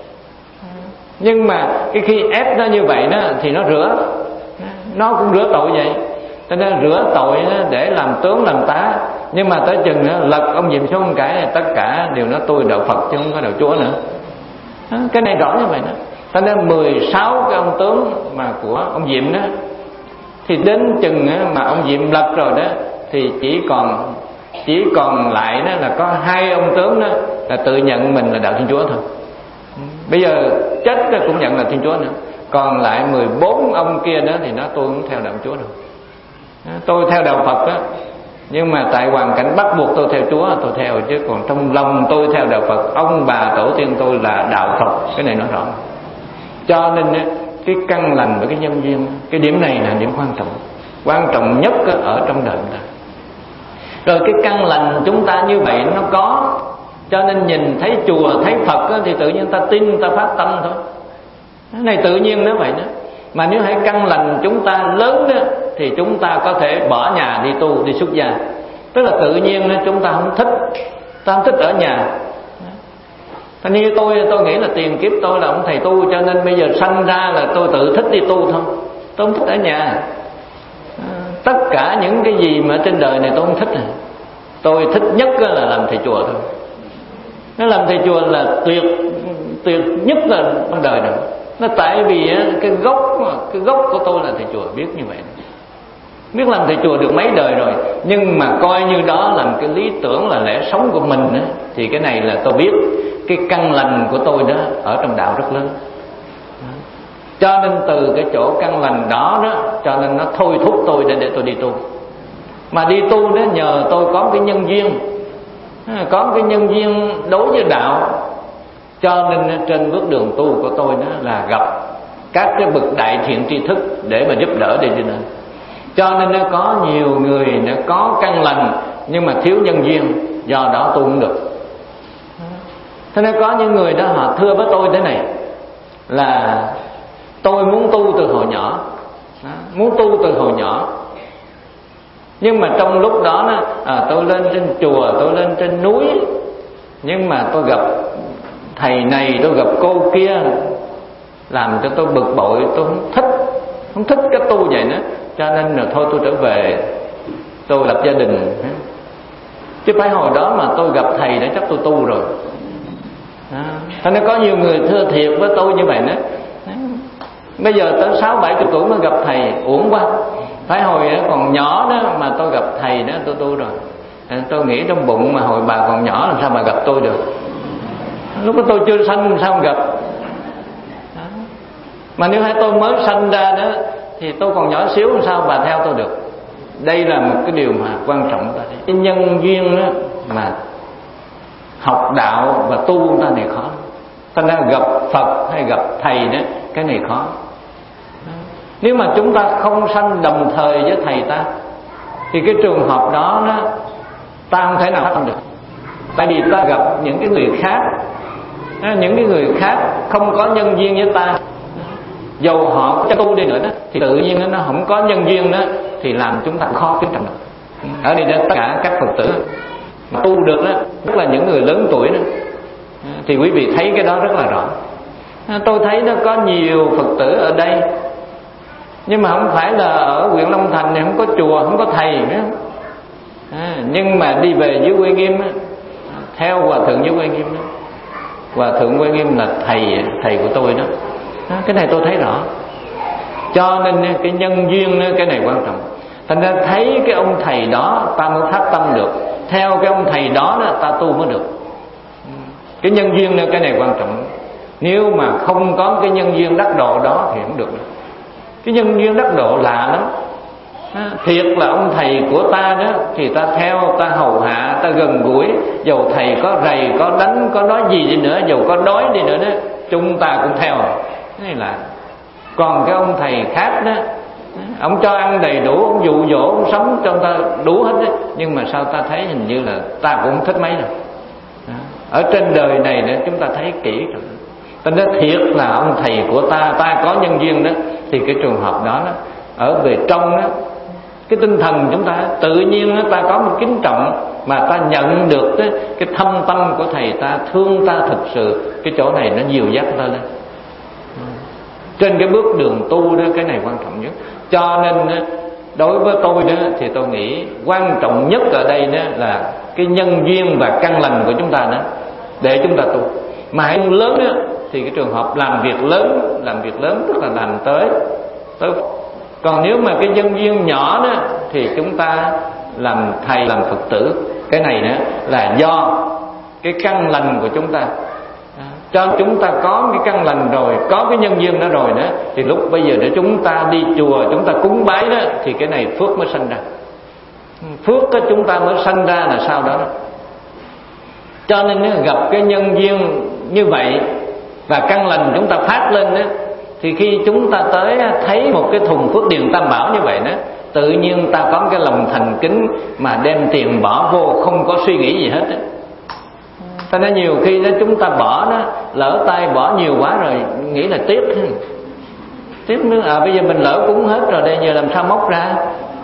A: Nhưng mà cái khi ép nó như vậy đó thì nó nó cũng rửa tội vậy. Cho nên rửa tội để làm tướng làm tá, nhưng mà tới chừng lật ông Diệm xuống một cái, tất cả đều nói tôi đạo Phật chứ không có đạo Chúa nữa. Cái này rõ như vậy đó. Cho nên 16 cái ông tướng mà của ông Diệm đó, thì đến chừng mà ông Diệm lật rồi đó thì chỉ còn lại đó là có 2 ông tướng đó là tự nhận mình là đạo Thiên Chúa thôi. Bây giờ chết cũng nhận là Thiên Chúa nữa. Còn lại 14 ông kia đó thì nó tôi không theo đạo Chúa đâu. Tôi theo đạo Phật đó, nhưng mà tại hoàn cảnh bắt buộc tôi theo Chúa tôi theo, chứ còn trong lòng tôi theo đạo Phật. Ông bà tổ tiên tôi là đạo Phật, cái này nó rõ. Cho nên cái căn lành và cái nhân duyên, cái điểm này là điểm quan trọng nhất ở trong đời chúng ta. Rồi cái căn lành chúng ta như vậy nó có, cho nên nhìn thấy chùa thấy Phật thì tự nhiên ta tin, ta phát tâm thôi. Cái này tự nhiên nó vậy đó. Mà nếu hãy căn lành chúng ta lớn đó, thì chúng ta có thể bỏ nhà đi tu, đi xuất gia. Tức là tự nhiên chúng ta không thích ở nhà. Thành như tôi nghĩ là tiền kiếp tôi là ông thầy tu, cho nên bây giờ sanh ra là tôi tự thích đi tu thôi. Tôi không thích ở nhà. Tất cả những cái gì mà trên đời này tôi không thích. Tôi thích nhất là làm thầy chùa thôi. Nó làm thầy chùa là tuyệt nhất là trong đời này. Nó tại vì cái gốc của tôi là thầy chùa, biết như vậy. Biết làm thầy chùa được mấy đời rồi, nhưng mà coi như đó là cái lý tưởng, là lẽ sống của mình đó, thì cái này là tôi biết cái căn lành của tôi đó ở trong đạo rất lớn. Cho nên từ cái chỗ căn lành đó cho nên nó thôi thúc tôi để tôi đi tu. Mà đi tu đó nhờ tôi có cái nhân duyên, đối với đạo. Cho nên trên bước đường tu của tôi đó là gặp các cái bậc đại thiện tri thức để mà giúp đỡ để đi lên. Cho nên nó có nhiều người nó có căn lành nhưng mà thiếu nhân duyên, do đó tu không được. Thế nên có những người đó họ thưa với tôi thế này là tôi muốn tu từ hồi nhỏ, muốn tu từ hồi nhỏ, nhưng mà trong lúc đó tôi lên trên chùa, tôi lên trên núi, nhưng mà tôi gặp thầy này, tôi gặp cô kia, làm cho tôi bực bội, tôi không thích cái tu vậy nữa, cho nên là thôi tôi trở về, tôi lập gia đình. Chứ phải hồi đó mà tôi gặp thầy đã chắc tôi tu rồi. Thế nên có nhiều người thưa thiệt với tôi như vậy nữa. Bây giờ tới 60-70 tuổi mới gặp thầy, uổng quá. Phải hồi còn nhỏ đó mà tôi gặp thầy đó tôi tu rồi. Tôi nghĩ trong bụng mà hồi bà còn nhỏ làm sao mà gặp tôi được. Lúc đó tôi chưa sanh làm sao mà gặp. Mà nếu hai tôi mới sanh ra đó thì tôi còn nhỏ xíu làm sao bà theo tôi được. Đây là một cái điều mà quan trọng. Cái nhân duyên đó mà học đạo và tu ta này khó. Ta nên gặp Phật hay gặp thầy đó, cái này khó. Nếu mà chúng ta không sanh đồng thời với thầy ta thì cái trường hợp đó ta không thể nào phát sinh được. Tại vì ta gặp những cái người khác, những cái người khác không có nhân duyên với ta, dầu họ có tu đi nữa đó, thì tự nhiên nó không có nhân duyên đó, thì làm chúng ta khó kính trọng được. Ở đây tất cả các Phật tử mà tu được đó, tức là những người lớn tuổi đó, thì quý vị thấy cái đó rất là rõ. Tôi thấy nó có nhiều Phật tử ở đây, nhưng mà không phải là ở huyện Long Thành này không có chùa, không có thầy nữa. Nhưng mà đi về dưới Quê Nghiêm đó, theo Hòa Thượng dưới Quê Nghiêm đó. Hòa Thượng Quê Nghiêm là thầy của tôi đó. Cái này tôi thấy rõ. Cho nên cái nhân duyên cái này quan trọng. Thành ra thấy cái ông thầy đó ta mới phát tâm được, theo cái ông thầy đó ta tu mới được. Cái nhân duyên cái này quan trọng. Nếu mà không có cái nhân duyên đắc độ đó thì không được. Cái nhân duyên đắc độ lạ lắm. Thiệt là ông thầy của ta đó thì ta theo, ta hầu hạ, ta gần gũi, dầu thầy có rầy, có đánh, có nói gì đi nữa, dầu có đói đi nữa đó, chúng ta cũng theo. Cái này là. Còn cái ông thầy khác đó, ông cho ăn đầy đủ, ông dụ dỗ, ông sống cho ta đủ hết đó, nhưng mà sao ta thấy hình như là ta cũng không thích mấy đâu. Ở trên đời này nữa chúng ta thấy kỹ rồi. Ta nói thiệt là ông thầy của ta có nhân duyên đó, thì cái trường hợp đó ở về trong đó, cái tinh thần chúng ta tự nhiên ta có một kính trọng, mà ta nhận được cái thâm tâm của thầy ta, thương ta thực sự. Cái chỗ này nó dìu dắt ta lên trên cái bước đường tu đó. Cái này quan trọng nhất. Cho nên đối với tôi đó thì tôi nghĩ quan trọng nhất ở đây đó là cái nhân duyên và căn lành của chúng ta đó, để chúng ta tu. Mà hãy lớn đó thì cái trường hợp làm việc lớn tức là làm tới. Còn nếu mà cái nhân duyên nhỏ đó thì chúng ta làm thầy, làm Phật tử. Cái này nữa là do cái căn lành của chúng ta. Cho chúng ta có cái căn lành rồi, có cái nhân duyên đó rồi đó, thì lúc bây giờ để chúng ta đi chùa, chúng ta cúng bái đó, thì cái này phước mới sanh ra. Phước đó chúng ta mới sanh ra là sao đó. Cho nên gặp cái nhân duyên như vậy và căn lành chúng ta phát lên đó, thì khi chúng ta tới thấy một cái thùng phước điền tam bảo như vậy đó, tự nhiên ta có cái lòng thành kính mà đem tiền bỏ vô, không có suy nghĩ gì hết đó. Cho nên nhiều khi đó chúng ta bỏ đó, lỡ tay bỏ nhiều quá rồi nghĩ là tiếc nữa. Bây giờ mình lỡ cúng hết rồi, đây giờ làm sao móc ra,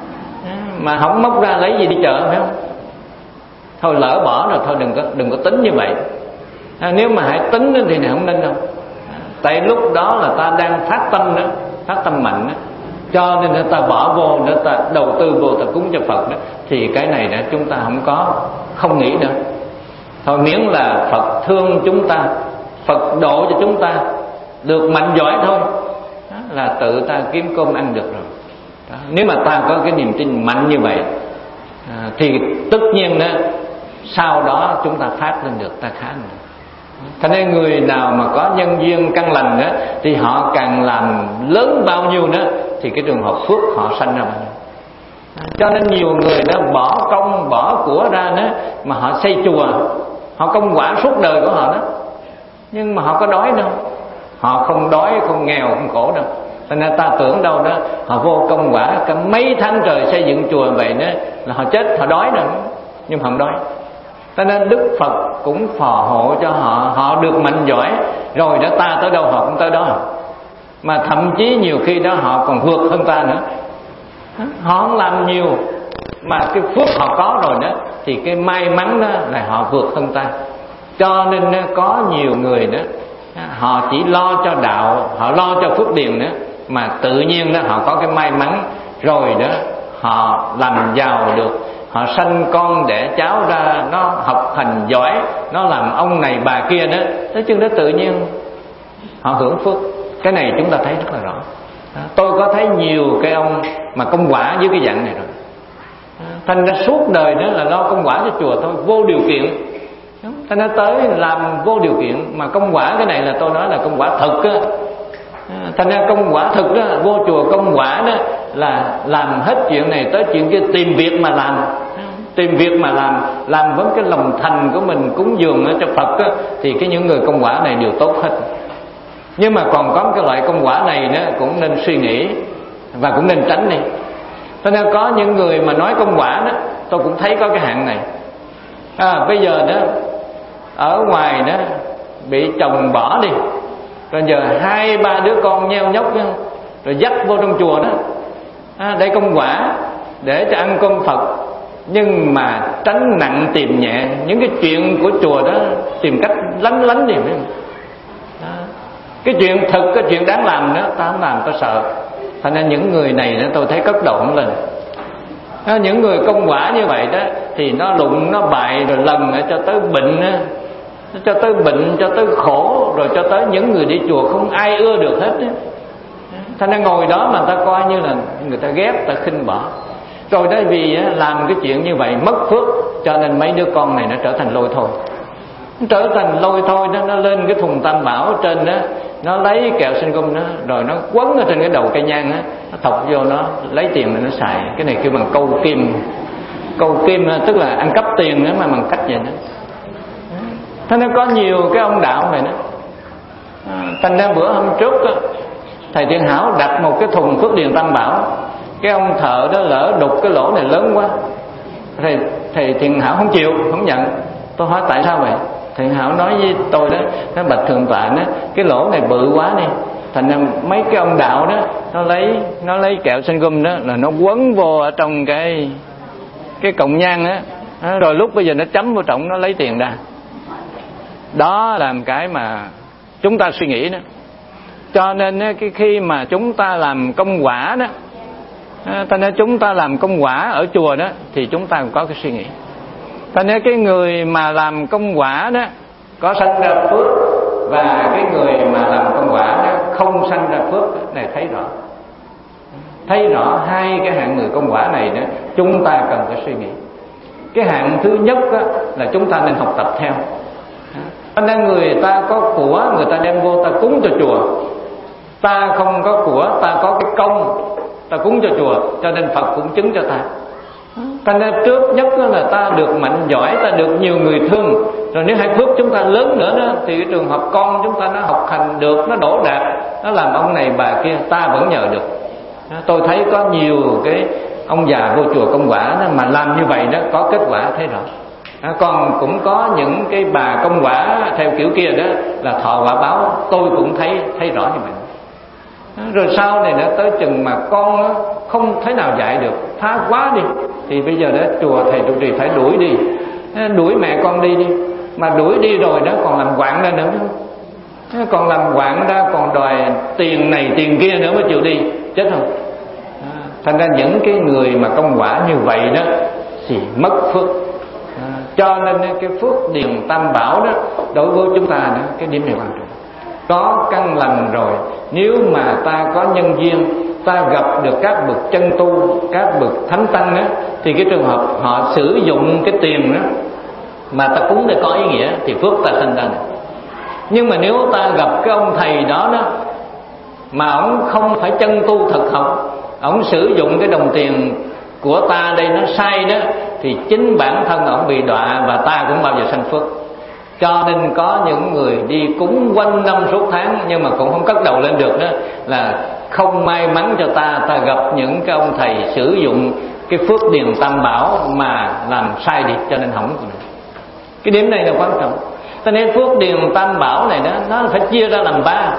A: mà không móc ra lấy gì đi chợ, phải không? Thôi lỡ bỏ rồi, thôi đừng có tính như vậy. Nếu mà hãy tính thì này không nên đâu. Tại lúc đó là ta đang phát tâm đó, phát tâm mạnh đó, cho nên ta bỏ vô nữa, ta đầu tư vô, ta cúng cho Phật đó, thì cái này đó chúng ta không nghĩ nữa. Thôi miễn là Phật thương chúng ta, Phật độ cho chúng ta được mạnh giỏi thôi, đó là tự ta kiếm cơm ăn được rồi đó. Nếu mà ta có cái niềm tin mạnh như vậy thì tất nhiên đó sau đó chúng ta phát lên được, ta khá được. Thành nên người nào mà có nhân duyên căn lành đó, thì họ càng làm lớn bao nhiêu nữa thì cái trường hợp phước họ sanh ra bao nhiêu. Cho nên nhiều người đó bỏ công bỏ của ra đó mà họ xây chùa, họ công quả suốt đời của họ đó, nhưng mà họ có đói đâu. Họ không đói, không nghèo, không khổ đâu. Thành ra ta tưởng đâu đó họ vô công quả cả mấy tháng trời xây dựng chùa vậy đó là họ chết, họ đói rồi, nhưng họ không đói. Cho nên Đức Phật cũng phò hộ cho họ, họ được mạnh giỏi rồi đó, ta tới đâu họ cũng tới đó, mà thậm chí nhiều khi đó họ còn vượt hơn ta nữa. Họ không làm nhiều mà cái phước họ có rồi đó, thì cái may mắn đó là họ vượt hơn ta. Cho nên có nhiều người đó họ chỉ lo cho đạo, họ lo cho phước điền nữa, mà tự nhiên đó họ có cái may mắn rồi đó, họ làm giàu được, họ sanh con đẻ cháu ra, nó học hành giỏi, nó làm ông này bà kia đó, nói chung đó tự nhiên họ hưởng phước. Cái này chúng ta thấy rất là rõ. Tôi có thấy nhiều cái ông mà công quả với cái dạng này rồi. Thành ra suốt đời đó là lo công quả cho chùa thôi, vô điều kiện. Thành ra tới làm vô điều kiện, mà công quả cái này là tôi nói là công quả thực á. Thành ra công quả thực đó, vô chùa công quả đó là làm hết chuyện này tới chuyện kia, tìm việc mà làm, tìm việc mà làm với cái lòng thành của mình cúng dường cho Phật á, thì cái những người công quả này đều tốt hết. Nhưng mà còn có cái loại công quả này đó cũng nên suy nghĩ và cũng nên tránh đi. Cho nên có những người mà nói công quả đó, tôi cũng thấy có cái hạng này. Bây giờ đó ở ngoài đó bị chồng bỏ đi, rồi giờ 2-3 đứa con nheo nhóc đó, rồi dắt vô trong chùa đó, để công quả, để cho ăn cơm Phật. Nhưng mà tránh nặng tìm nhẹ, những cái chuyện của chùa đó tìm cách lánh đi. Cái chuyện thực, cái chuyện đáng làm đó ta không làm, ta sợ. Thành ra những người này đó tôi thấy cất đầu không lên. Những người công quả như vậy đó thì nó lụng, nó bại, rồi lần cho tới bệnh, cho tới bệnh, cho tới khổ, rồi cho tới những người đi chùa không ai ưa được hết. Thành ra ngồi đó mà ta coi như là người ta ghét, ta khinh bỏ. Rồi đó vì làm cái chuyện như vậy mất phước, cho nên mấy đứa con này nó trở thành lôi thôi. Trở thành lôi thôi đó, nó lên cái thùng tam bảo ở trên đó, nó lấy kẹo sinh gum đó, rồi nó quấn ở trên cái đầu cây nhang đó, nó thọc vô, nó lấy tiền để nó xài. Cái này kêu bằng câu kim. Câu kim tức là ăn cắp tiền nữa mà bằng cách vậy đó. Thế nó có nhiều cái ông đạo này đó. Thành ra bữa hôm trước đó, thầy Thiện Hảo đặt một cái thùng phước điền tam bảo. Cái ông thợ đó lỡ đục cái lỗ này lớn quá, thầy Thiện Hảo không chịu, không nhận. Tôi hỏi tại sao vậy? Thầy Hảo nói với tôi đó, nó bạch thượng tọa đó, cái lỗ này bự quá đi. Thành ra mấy cái ông đạo đó, nó lấy kẹo sinh gum đó là nó quấn vô ở trong cái cọng nhang đó, rồi lúc bây giờ nó chấm vô trọng, nó lấy tiền ra. Đó là một cái mà chúng ta suy nghĩ đó. Cho nên cái khi mà chúng ta làm công quả đó, thành ra chúng ta làm công quả ở chùa đó, thì chúng ta cũng có cái suy nghĩ. Thành ra cái người mà làm công quả đó có sanh ra phước, và cái người mà làm công quả đó không sanh ra phước này, thấy rõ hai cái hạng người công quả này đó, chúng ta cần phải suy nghĩ. Cái hạng thứ nhất đó, là chúng ta nên học tập theo. Thành ra người ta có của, người ta đem vô ta cúng cho chùa. Ta không có của, ta có cái công, ta cúng cho chùa, cho nên Phật cũng chứng cho ta. Thành ra trước nhất là ta được mạnh giỏi, ta được nhiều người thương. Rồi nếu hai phước chúng ta lớn nữa đó, thì cái trường hợp con chúng ta nó học hành được, nó đỗ đạt, nó làm ông này bà kia, ta vẫn nhờ được. Tôi thấy có nhiều cái ông già vô chùa công quả đó, mà làm như vậy đó có kết quả thấy rõ. Còn cũng có những cái bà công quả theo kiểu kia đó là thọ quả báo, tôi cũng thấy rõ như vậy. Rồi sau này nó tới chừng mà con nó không thể nào dạy được, phá quá đi, thì bây giờ đó chùa thầy trụ trì phải đuổi đi, đuổi mẹ con đi. Mà đuổi đi rồi đó còn làm quạng ra nữa, còn làm quạng ra, còn đòi tiền này tiền kia nữa mới chịu đi, chết không? Thành ra những cái người mà công quả như vậy đó thì mất phước. Cho nên cái phước điền tam bảo đó đối với chúng ta đó, cái điểm này quan trọng. Có căn lành rồi, nếu mà ta có nhân duyên, ta gặp được các bậc chân tu, các bậc thánh tăng đó, thì cái trường hợp họ sử dụng cái tiền đó mà ta cúng để có ý nghĩa thì phước ta sinh ra này. Nhưng mà nếu ta gặp cái ông thầy đó đó mà ông không phải chân tu thực học, ông sử dụng cái đồng tiền của ta đây nó sai đó, thì chính bản thân ông bị đọa và ta cũng bao giờ sanh phước. Cho nên có những người đi cúng quanh năm suốt tháng nhưng mà cũng không cất đầu lên được đó, là không may mắn cho ta gặp những cái ông thầy sử dụng cái phước điền tam bảo mà làm sai đi, cho nên hỏng. Cái điểm này là quan trọng. Cho nên phước điền tam bảo này đó, nó phải chia ra làm 3.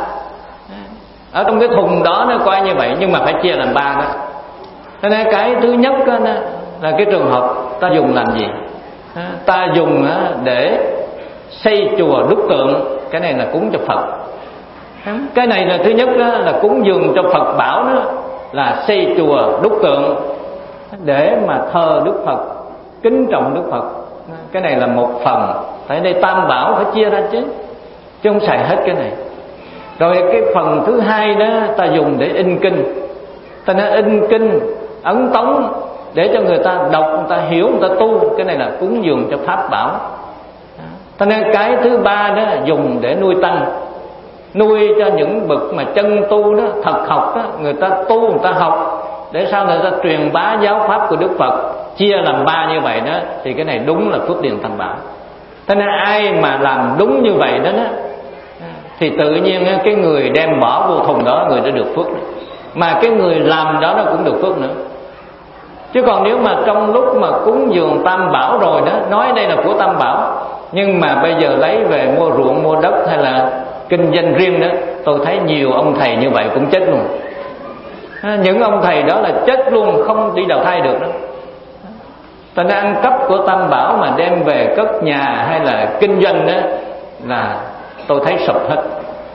A: Ở trong cái thùng đó nó coi như vậy, nhưng mà phải chia làm 3 đó. Cho nên cái thứ nhất đó là cái trường hợp ta dùng làm gì? Ta dùng để xây chùa đúc tượng, cái này là cúng cho Phật. Cái này là thứ nhất là cúng dường cho Phật bảo đó, là xây chùa đúc tượng để mà thờ Đức Phật, kính trọng Đức Phật. Cái này là một phần. Tại đây tam bảo phải chia ra chứ không xài hết cái này. Rồi cái phần thứ hai đó ta dùng để in kinh. Ta nói in kinh, ấn tống để cho người ta đọc, người ta hiểu, người ta tu. Cái này là cúng dường cho pháp bảo. Cho nên cái thứ ba đó dùng để nuôi tăng, nuôi cho những bậc mà chân tu đó, thật học đó, người ta tu, người ta học để sau này ta truyền bá giáo pháp của Đức Phật. Chia làm 3 như vậy đó thì cái này đúng là phước điền tam bảo. Cho nên ai mà làm đúng như vậy đó thì tự nhiên cái người đem bỏ vô thùng đó, người đã được phước đó. Mà cái người làm đó nó cũng được phước nữa. Chứ còn nếu mà trong lúc mà cúng dường tam bảo rồi đó, nói đây là của tam bảo, nhưng mà bây giờ lấy về mua ruộng, mua đất hay là kinh doanh riêng đó, tôi thấy nhiều ông thầy như vậy cũng chết luôn. Những ông thầy đó là chết luôn, không đi đầu thai được đó. Ta nên ăn cắp của tam bảo mà đem về cất nhà hay là kinh doanh đó là tôi thấy sụp hết.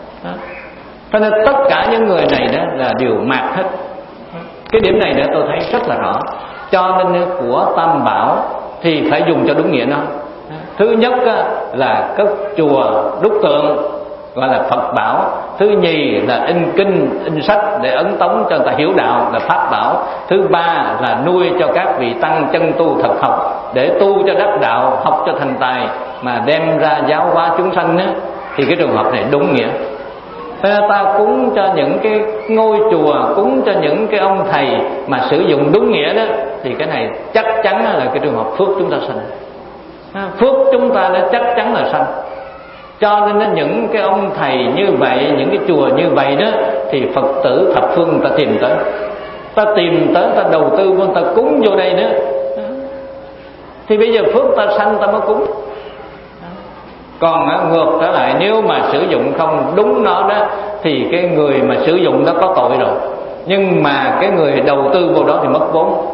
A: Cho nên tất cả những người này đó là đều mạt hết. Cái điểm này để tôi thấy rất là rõ. Cho nên của tam bảo thì phải dùng cho đúng nghĩa nó. Thứ nhất là cất chùa đúc tượng, gọi là Phật bảo. Thứ nhì là in kinh, in sách để ấn tống cho người ta hiểu đạo, là pháp bảo. Thứ ba là nuôi cho các vị tăng chân tu thật học để tu cho đắc đạo, học cho thành tài mà đem ra giáo hóa chúng sanh á, thì cái trường hợp này đúng nghĩa. Ta cúng cho những cái ngôi chùa, cúng cho những cái ông thầy mà sử dụng đúng nghĩa đó, thì cái này chắc chắn là cái trường hợp phước chúng ta sanh. Phước chúng ta đã chắc chắn là sanh. Cho nên những cái ông thầy như vậy, những cái chùa như vậy đó, thì Phật tử thập phương ta tìm tới. Ta tìm tới, ta đầu tư, ta cúng vô đây nữa. Thì bây giờ phước ta sanh ta mới cúng. Còn ngược trở lại, nếu mà sử dụng không đúng nó đó, thì cái người mà sử dụng nó có tội rồi, nhưng mà cái người đầu tư vô đó thì mất vốn.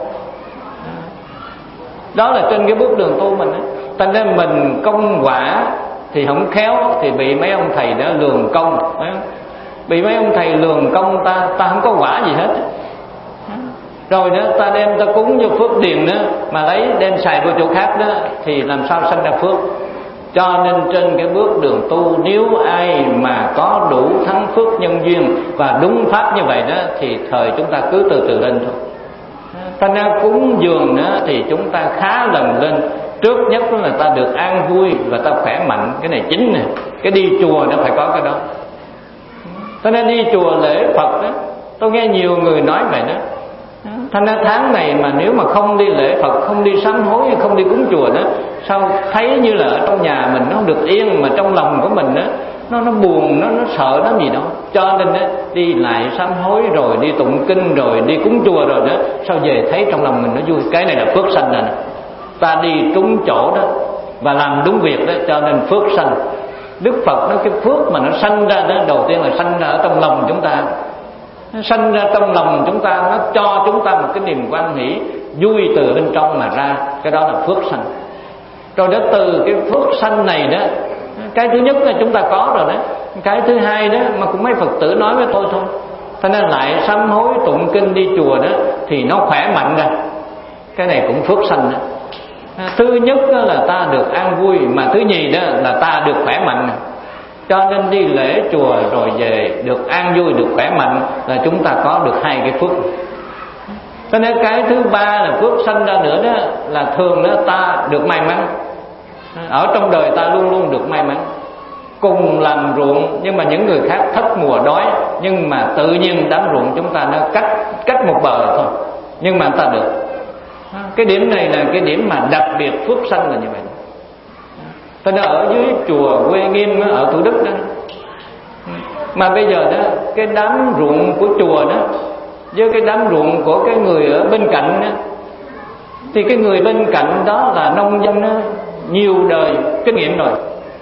A: Đó là trên cái bước đường tu mình đó. Thành ra mình công quả thì không khéo thì bị mấy ông thầy đó lường công. Bị mấy ông thầy lường công ta không có quả gì hết. Rồi đó ta đem ta cúng vô phước điền đó, mà lấy đem xài vô chỗ khác đó, thì làm sao sanh ra phước. Cho nên trên cái bước đường tu, nếu ai mà có đủ thắng phước nhân duyên và đúng pháp như vậy đó, thì thời chúng ta cứ từ từ lên thôi. Thành ra cúng dường đó thì chúng ta khá lần lên. Trước nhất là ta được an vui và ta khỏe mạnh, cái này chính nè. Cái đi chùa nó phải có cái đó. Cho nên đi chùa lễ Phật đó, tôi nghe nhiều người nói vậy đó. Thành ra tháng này mà nếu mà không đi lễ Phật, không đi sám hối, không đi cúng chùa đó, sao thấy như là ở trong nhà mình nó không được yên, mà trong lòng của mình đó nó buồn, nó sợ, nó gì đó. Cho nên đó, đi lại sám hối rồi đi tụng kinh rồi đi cúng chùa rồi đó, sao về thấy trong lòng mình nó vui. Cái này là phước sanh rồi nè. Ta đi trúng chỗ đó và làm đúng việc đó, cho nên phước sanh. Đức Phật nói cái phước mà nó sanh ra đó, đầu tiên là sanh ra ở trong lòng chúng ta. Nó sanh ra trong lòng chúng ta, nó cho chúng ta một cái niềm quan hỷ vui từ bên trong mà ra. Cái đó là phước sanh. Rồi đó, từ cái phước sanh này đó, cái thứ nhất là chúng ta có rồi đó. Cái thứ hai đó mà cũng mấy Phật tử nói với tôi thôi. Cho nên lại sám hối tụng kinh đi chùa đó thì nó khỏe mạnh ra. Cái này cũng phước sanh đó. Thứ nhất là ta được an vui, mà thứ nhì đó là ta được khỏe mạnh. Cho nên đi lễ chùa rồi về được an vui, được khỏe mạnh là chúng ta có được hai cái phước. Cho nên cái thứ ba là phước sanh ra nữa đó, là thường đó ta được may mắn. Ở trong đời ta luôn luôn được may mắn. Cùng làm ruộng nhưng mà những người khác thất mùa đói, nhưng mà tự nhiên đám ruộng chúng ta nó cách một bờ thôi, nhưng mà ta được. Cái điểm này là cái điểm mà đặc biệt phước sanh là như vậy. Cho nên ở dưới chùa Quê Nghiêm ở Thủ Đức đó, Mà bây giờ đó, cái đám ruộng của chùa đó với cái đám ruộng của cái người ở bên cạnh đó, thì cái người bên cạnh đó là nông dân đó, nhiều đời kinh nghiệm rồi.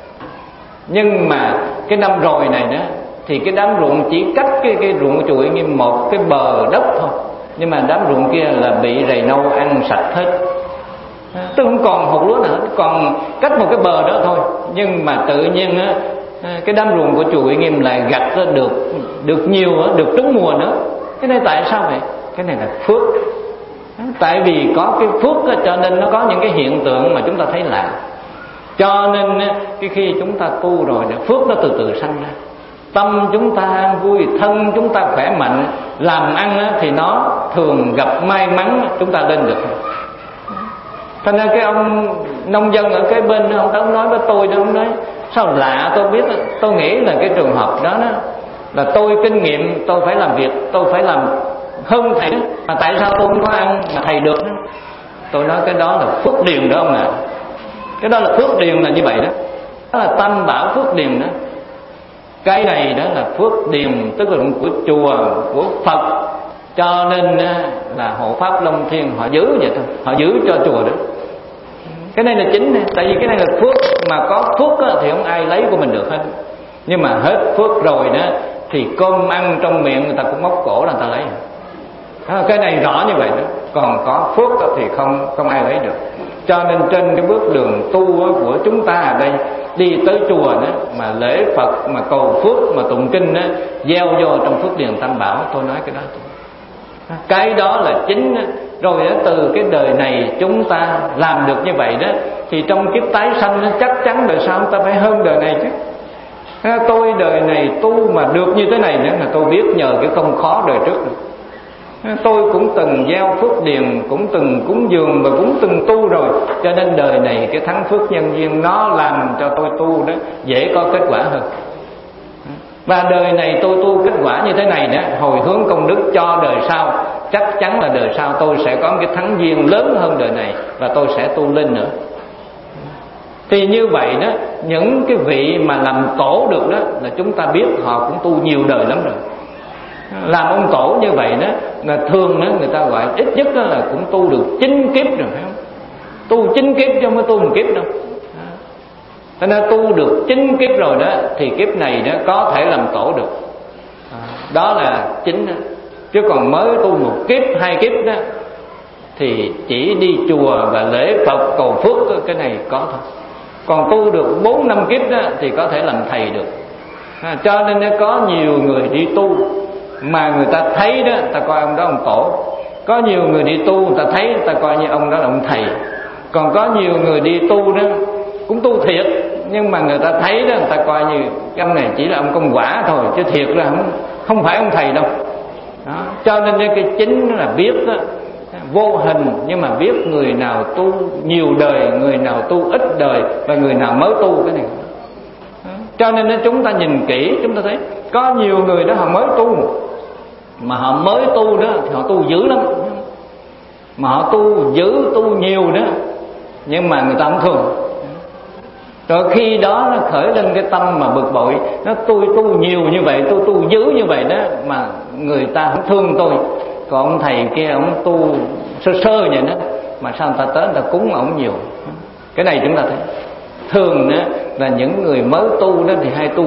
A: Nhưng mà cái năm rồi này đó thì cái đám ruộng chỉ cách cái ruộng của chùa Uy Nghiêm một cái bờ đất thôi, nhưng mà đám ruộng kia là bị rầy nâu ăn sạch hết, tôi không còn hột lúa nữa, còn cách một cái bờ đó thôi. Nhưng mà tự nhiên á, cái đám ruộng của chùa Uy Nghiêm lại gặt được nhiều, được trúng mùa nữa. Cái này tại sao vậy? Cái này là phước. Tại vì có cái phước cho nên nó có những cái hiện tượng mà chúng ta thấy lạ. Cho nên cái khi chúng ta tu rồi, phước nó từ từ sanh ra. Tâm chúng ta an vui, thân chúng ta khỏe mạnh, làm ăn thì nó thường gặp may mắn, chúng ta lên được. Cho nên cái ông nông dân ở cái bên ông nói với tôi, ông nói sao lạ, tôi biết, tôi nghĩ là cái trường hợp đó là tôi kinh nghiệm, tôi phải làm việc, tôi phải làm hơn thầy đó. Mà tại sao tôi không có ăn mà thầy được đó? Tôi nói cái đó là phước điền đó ông ạ. Cái đó là phước điền là như vậy đó. Đó là tam bảo phước điền đó. Cái này đó là phước điền, tức là của chùa, của Phật. Cho nên là hộ pháp Long Thiên họ giữ vậy thôi, họ giữ cho chùa đó. Cái này là chính này. Tại vì cái này là phước, mà có phước thì không ai lấy của mình được hết. Nhưng mà hết phước rồi đó thì cơm ăn trong miệng người ta cũng móc cổ là người ta lấy. Cái này rõ như vậy đó. Còn có phước thì không ai lấy được. Cho nên trên cái bước đường tu của chúng ta ở đây, đi tới chùa đó mà lễ Phật, mà cầu phước, mà tụng kinh đó, gieo vô trong phước điền tam bảo. Tôi nói cái đó, cái đó là chính đó. Rồi đó, từ cái đời này chúng ta làm được như vậy đó, thì trong kiếp tái sanh đó, chắc chắn đời sau chúng ta phải hơn đời này chứ. Tôi đời này tu mà được như thế này nữa là tôi biết nhờ cái công khó đời trước rồi. Tôi cũng từng gieo phước điền, cũng từng cúng dường và cũng từng tu rồi. Cho nên đời này cái thắng phước nhân duyên nó làm cho tôi tu đó dễ có kết quả hơn. Và đời này tôi tu kết quả như thế này đó, hồi hướng công đức cho đời sau, chắc chắn là đời sau tôi sẽ có cái thắng duyên lớn hơn đời này, và tôi sẽ tu lên nữa. Thì như vậy đó, những cái vị mà làm tổ được đó là chúng ta biết họ cũng tu nhiều đời lắm rồi. Làm ông tổ như vậy đó là thường đó người ta gọi ít nhất đó là cũng tu được 9 kiếp rồi, phải không? Tu 9 kiếp chứ không có tu 1 kiếp đâu. Cho nên tu được 9 kiếp rồi đó thì kiếp này đó có thể làm tổ được. Đó là chính đó. Chứ còn mới tu 1 kiếp, 2 kiếp đó thì chỉ đi chùa và lễ Phật cầu phước, cái này có thôi. Còn tu được 4, 5 kiếp đó thì có thể làm thầy được. Cho nên nó có nhiều người đi tu mà người ta thấy đó, ta coi ông đó ông tổ. Có nhiều người đi tu người ta thấy, ta coi như ông đó là ông thầy. Còn có nhiều người đi tu đó cũng tu thiệt, nhưng mà người ta thấy đó, người ta coi như ông này chỉ là ông công quả thôi, chứ thiệt là không phải ông thầy đâu đó. Cho nên cái chính là biết đó, vô hình, nhưng mà biết người nào tu nhiều đời, người nào tu ít đời, và người nào mới tu cái này. Cho nên chúng ta nhìn kỹ, chúng ta thấy có nhiều người đó họ mới tu, mà họ mới tu đó thì họ tu dữ lắm, mà họ tu dữ, tu nhiều đó, nhưng mà người ta không thương. Rồi khi đó nó khởi lên cái tâm mà bực bội, nó tôi tu nhiều như vậy, tôi tu dữ như vậy đó, mà người ta không thương tôi. Còn ông thầy kia ông tu sơ sơ vậy đó, mà sao người ta tới người ta cúng ổng nhiều. Cái này chúng ta thấy thường đó là những người mới tu đó thì hay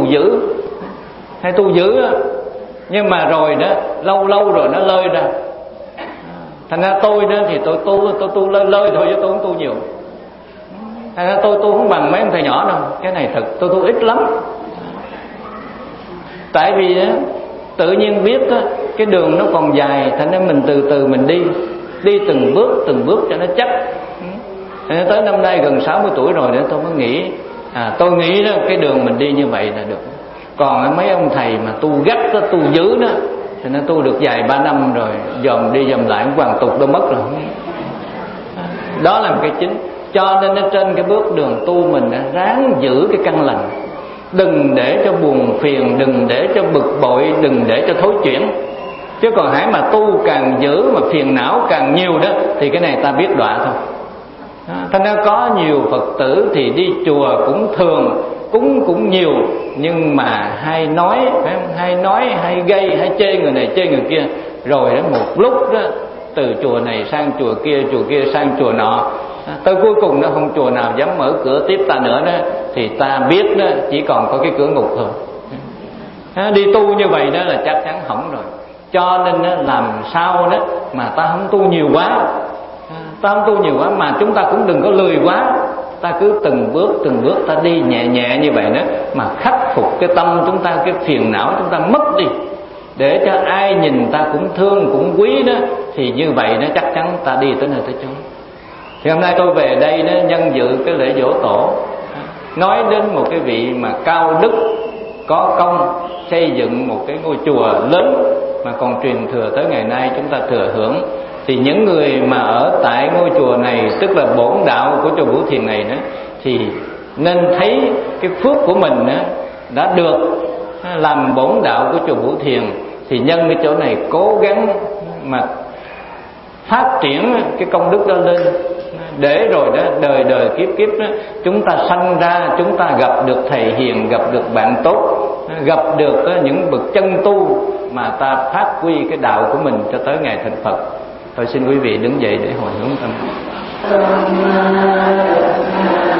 A: tu dữ đó. Nhưng mà rồi đó lâu lâu rồi nó lơi ra. Thành ra tôi đó thì tôi tu lơi thôi, chứ tôi không tu nhiều. Thành ra tôi tu không bằng mấy ông thầy nhỏ đâu. Cái này thật tôi tu ít lắm. Tại vì đó, tự nhiên biết đó, cái đường nó còn dài, thành ra mình từ từ mình đi từng bước cho nó chắc. Thành ra tới năm nay gần 60 tuổi rồi đó, tôi mới nghĩ tôi nghĩ đó cái đường mình đi như vậy là được. Còn mấy ông thầy mà tu gắt đó, tu dữ đó, thì nó tu được vài 3 năm rồi dòm đi dòm lại hoàn tục đâu mất rồi. Đó là một cái chính. Cho nên trên cái bước đường tu mình ráng giữ cái căn lành, đừng để cho buồn phiền, đừng để cho bực bội, đừng để cho thối chuyển. Chứ còn hãy mà tu càng giữ mà phiền não càng nhiều đó thì cái này ta biết đọa thôi. Thành ra có nhiều Phật tử thì đi chùa cũng thường, cúng cũng nhiều, nhưng mà hay nói, hay gây, hay chê người này chê người kia, rồi đến một lúc đó từ chùa này sang chùa kia sang chùa nọ, tới cuối cùng nó không chùa nào dám mở cửa tiếp ta nữa đó, thì ta biết đó chỉ còn có cái cửa ngục thôi. Đi tu như vậy đó là chắc chắn hỏng rồi. Cho nên đó, làm sao đó mà ta không tu nhiều quá, mà chúng ta cũng đừng có lười quá. Ta cứ từng bước ta đi nhẹ nhẹ như vậy đó, mà khắc phục cái tâm chúng ta, cái phiền não chúng ta mất đi, để cho ai nhìn ta cũng thương cũng quý đó. Thì như vậy nó chắc chắn ta đi tới nơi tới chốn. Thì hôm nay tôi về đây đó, nhân dự cái lễ giỗ tổ, nói đến một cái vị mà cao đức có công xây dựng một cái ngôi chùa lớn mà còn truyền thừa tới ngày nay chúng ta thừa hưởng. Thì những người mà ở tại ngôi chùa này, tức là bổn đạo của chùa Bửu Thiền này đó, thì nên thấy cái phước của mình đó, đã được làm bổn đạo của chùa Bửu Thiền, thì nhân cái chỗ này cố gắng mà phát triển cái công đức đó lên, để rồi đó đời đời kiếp kiếp đó, chúng ta sanh ra, chúng ta gặp được thầy hiền, gặp được bạn tốt, gặp được những bậc chân tu mà ta phát huy cái đạo của mình cho tới ngày thành Phật. Tôi xin quý vị đứng dậy để hồi hướng tâm.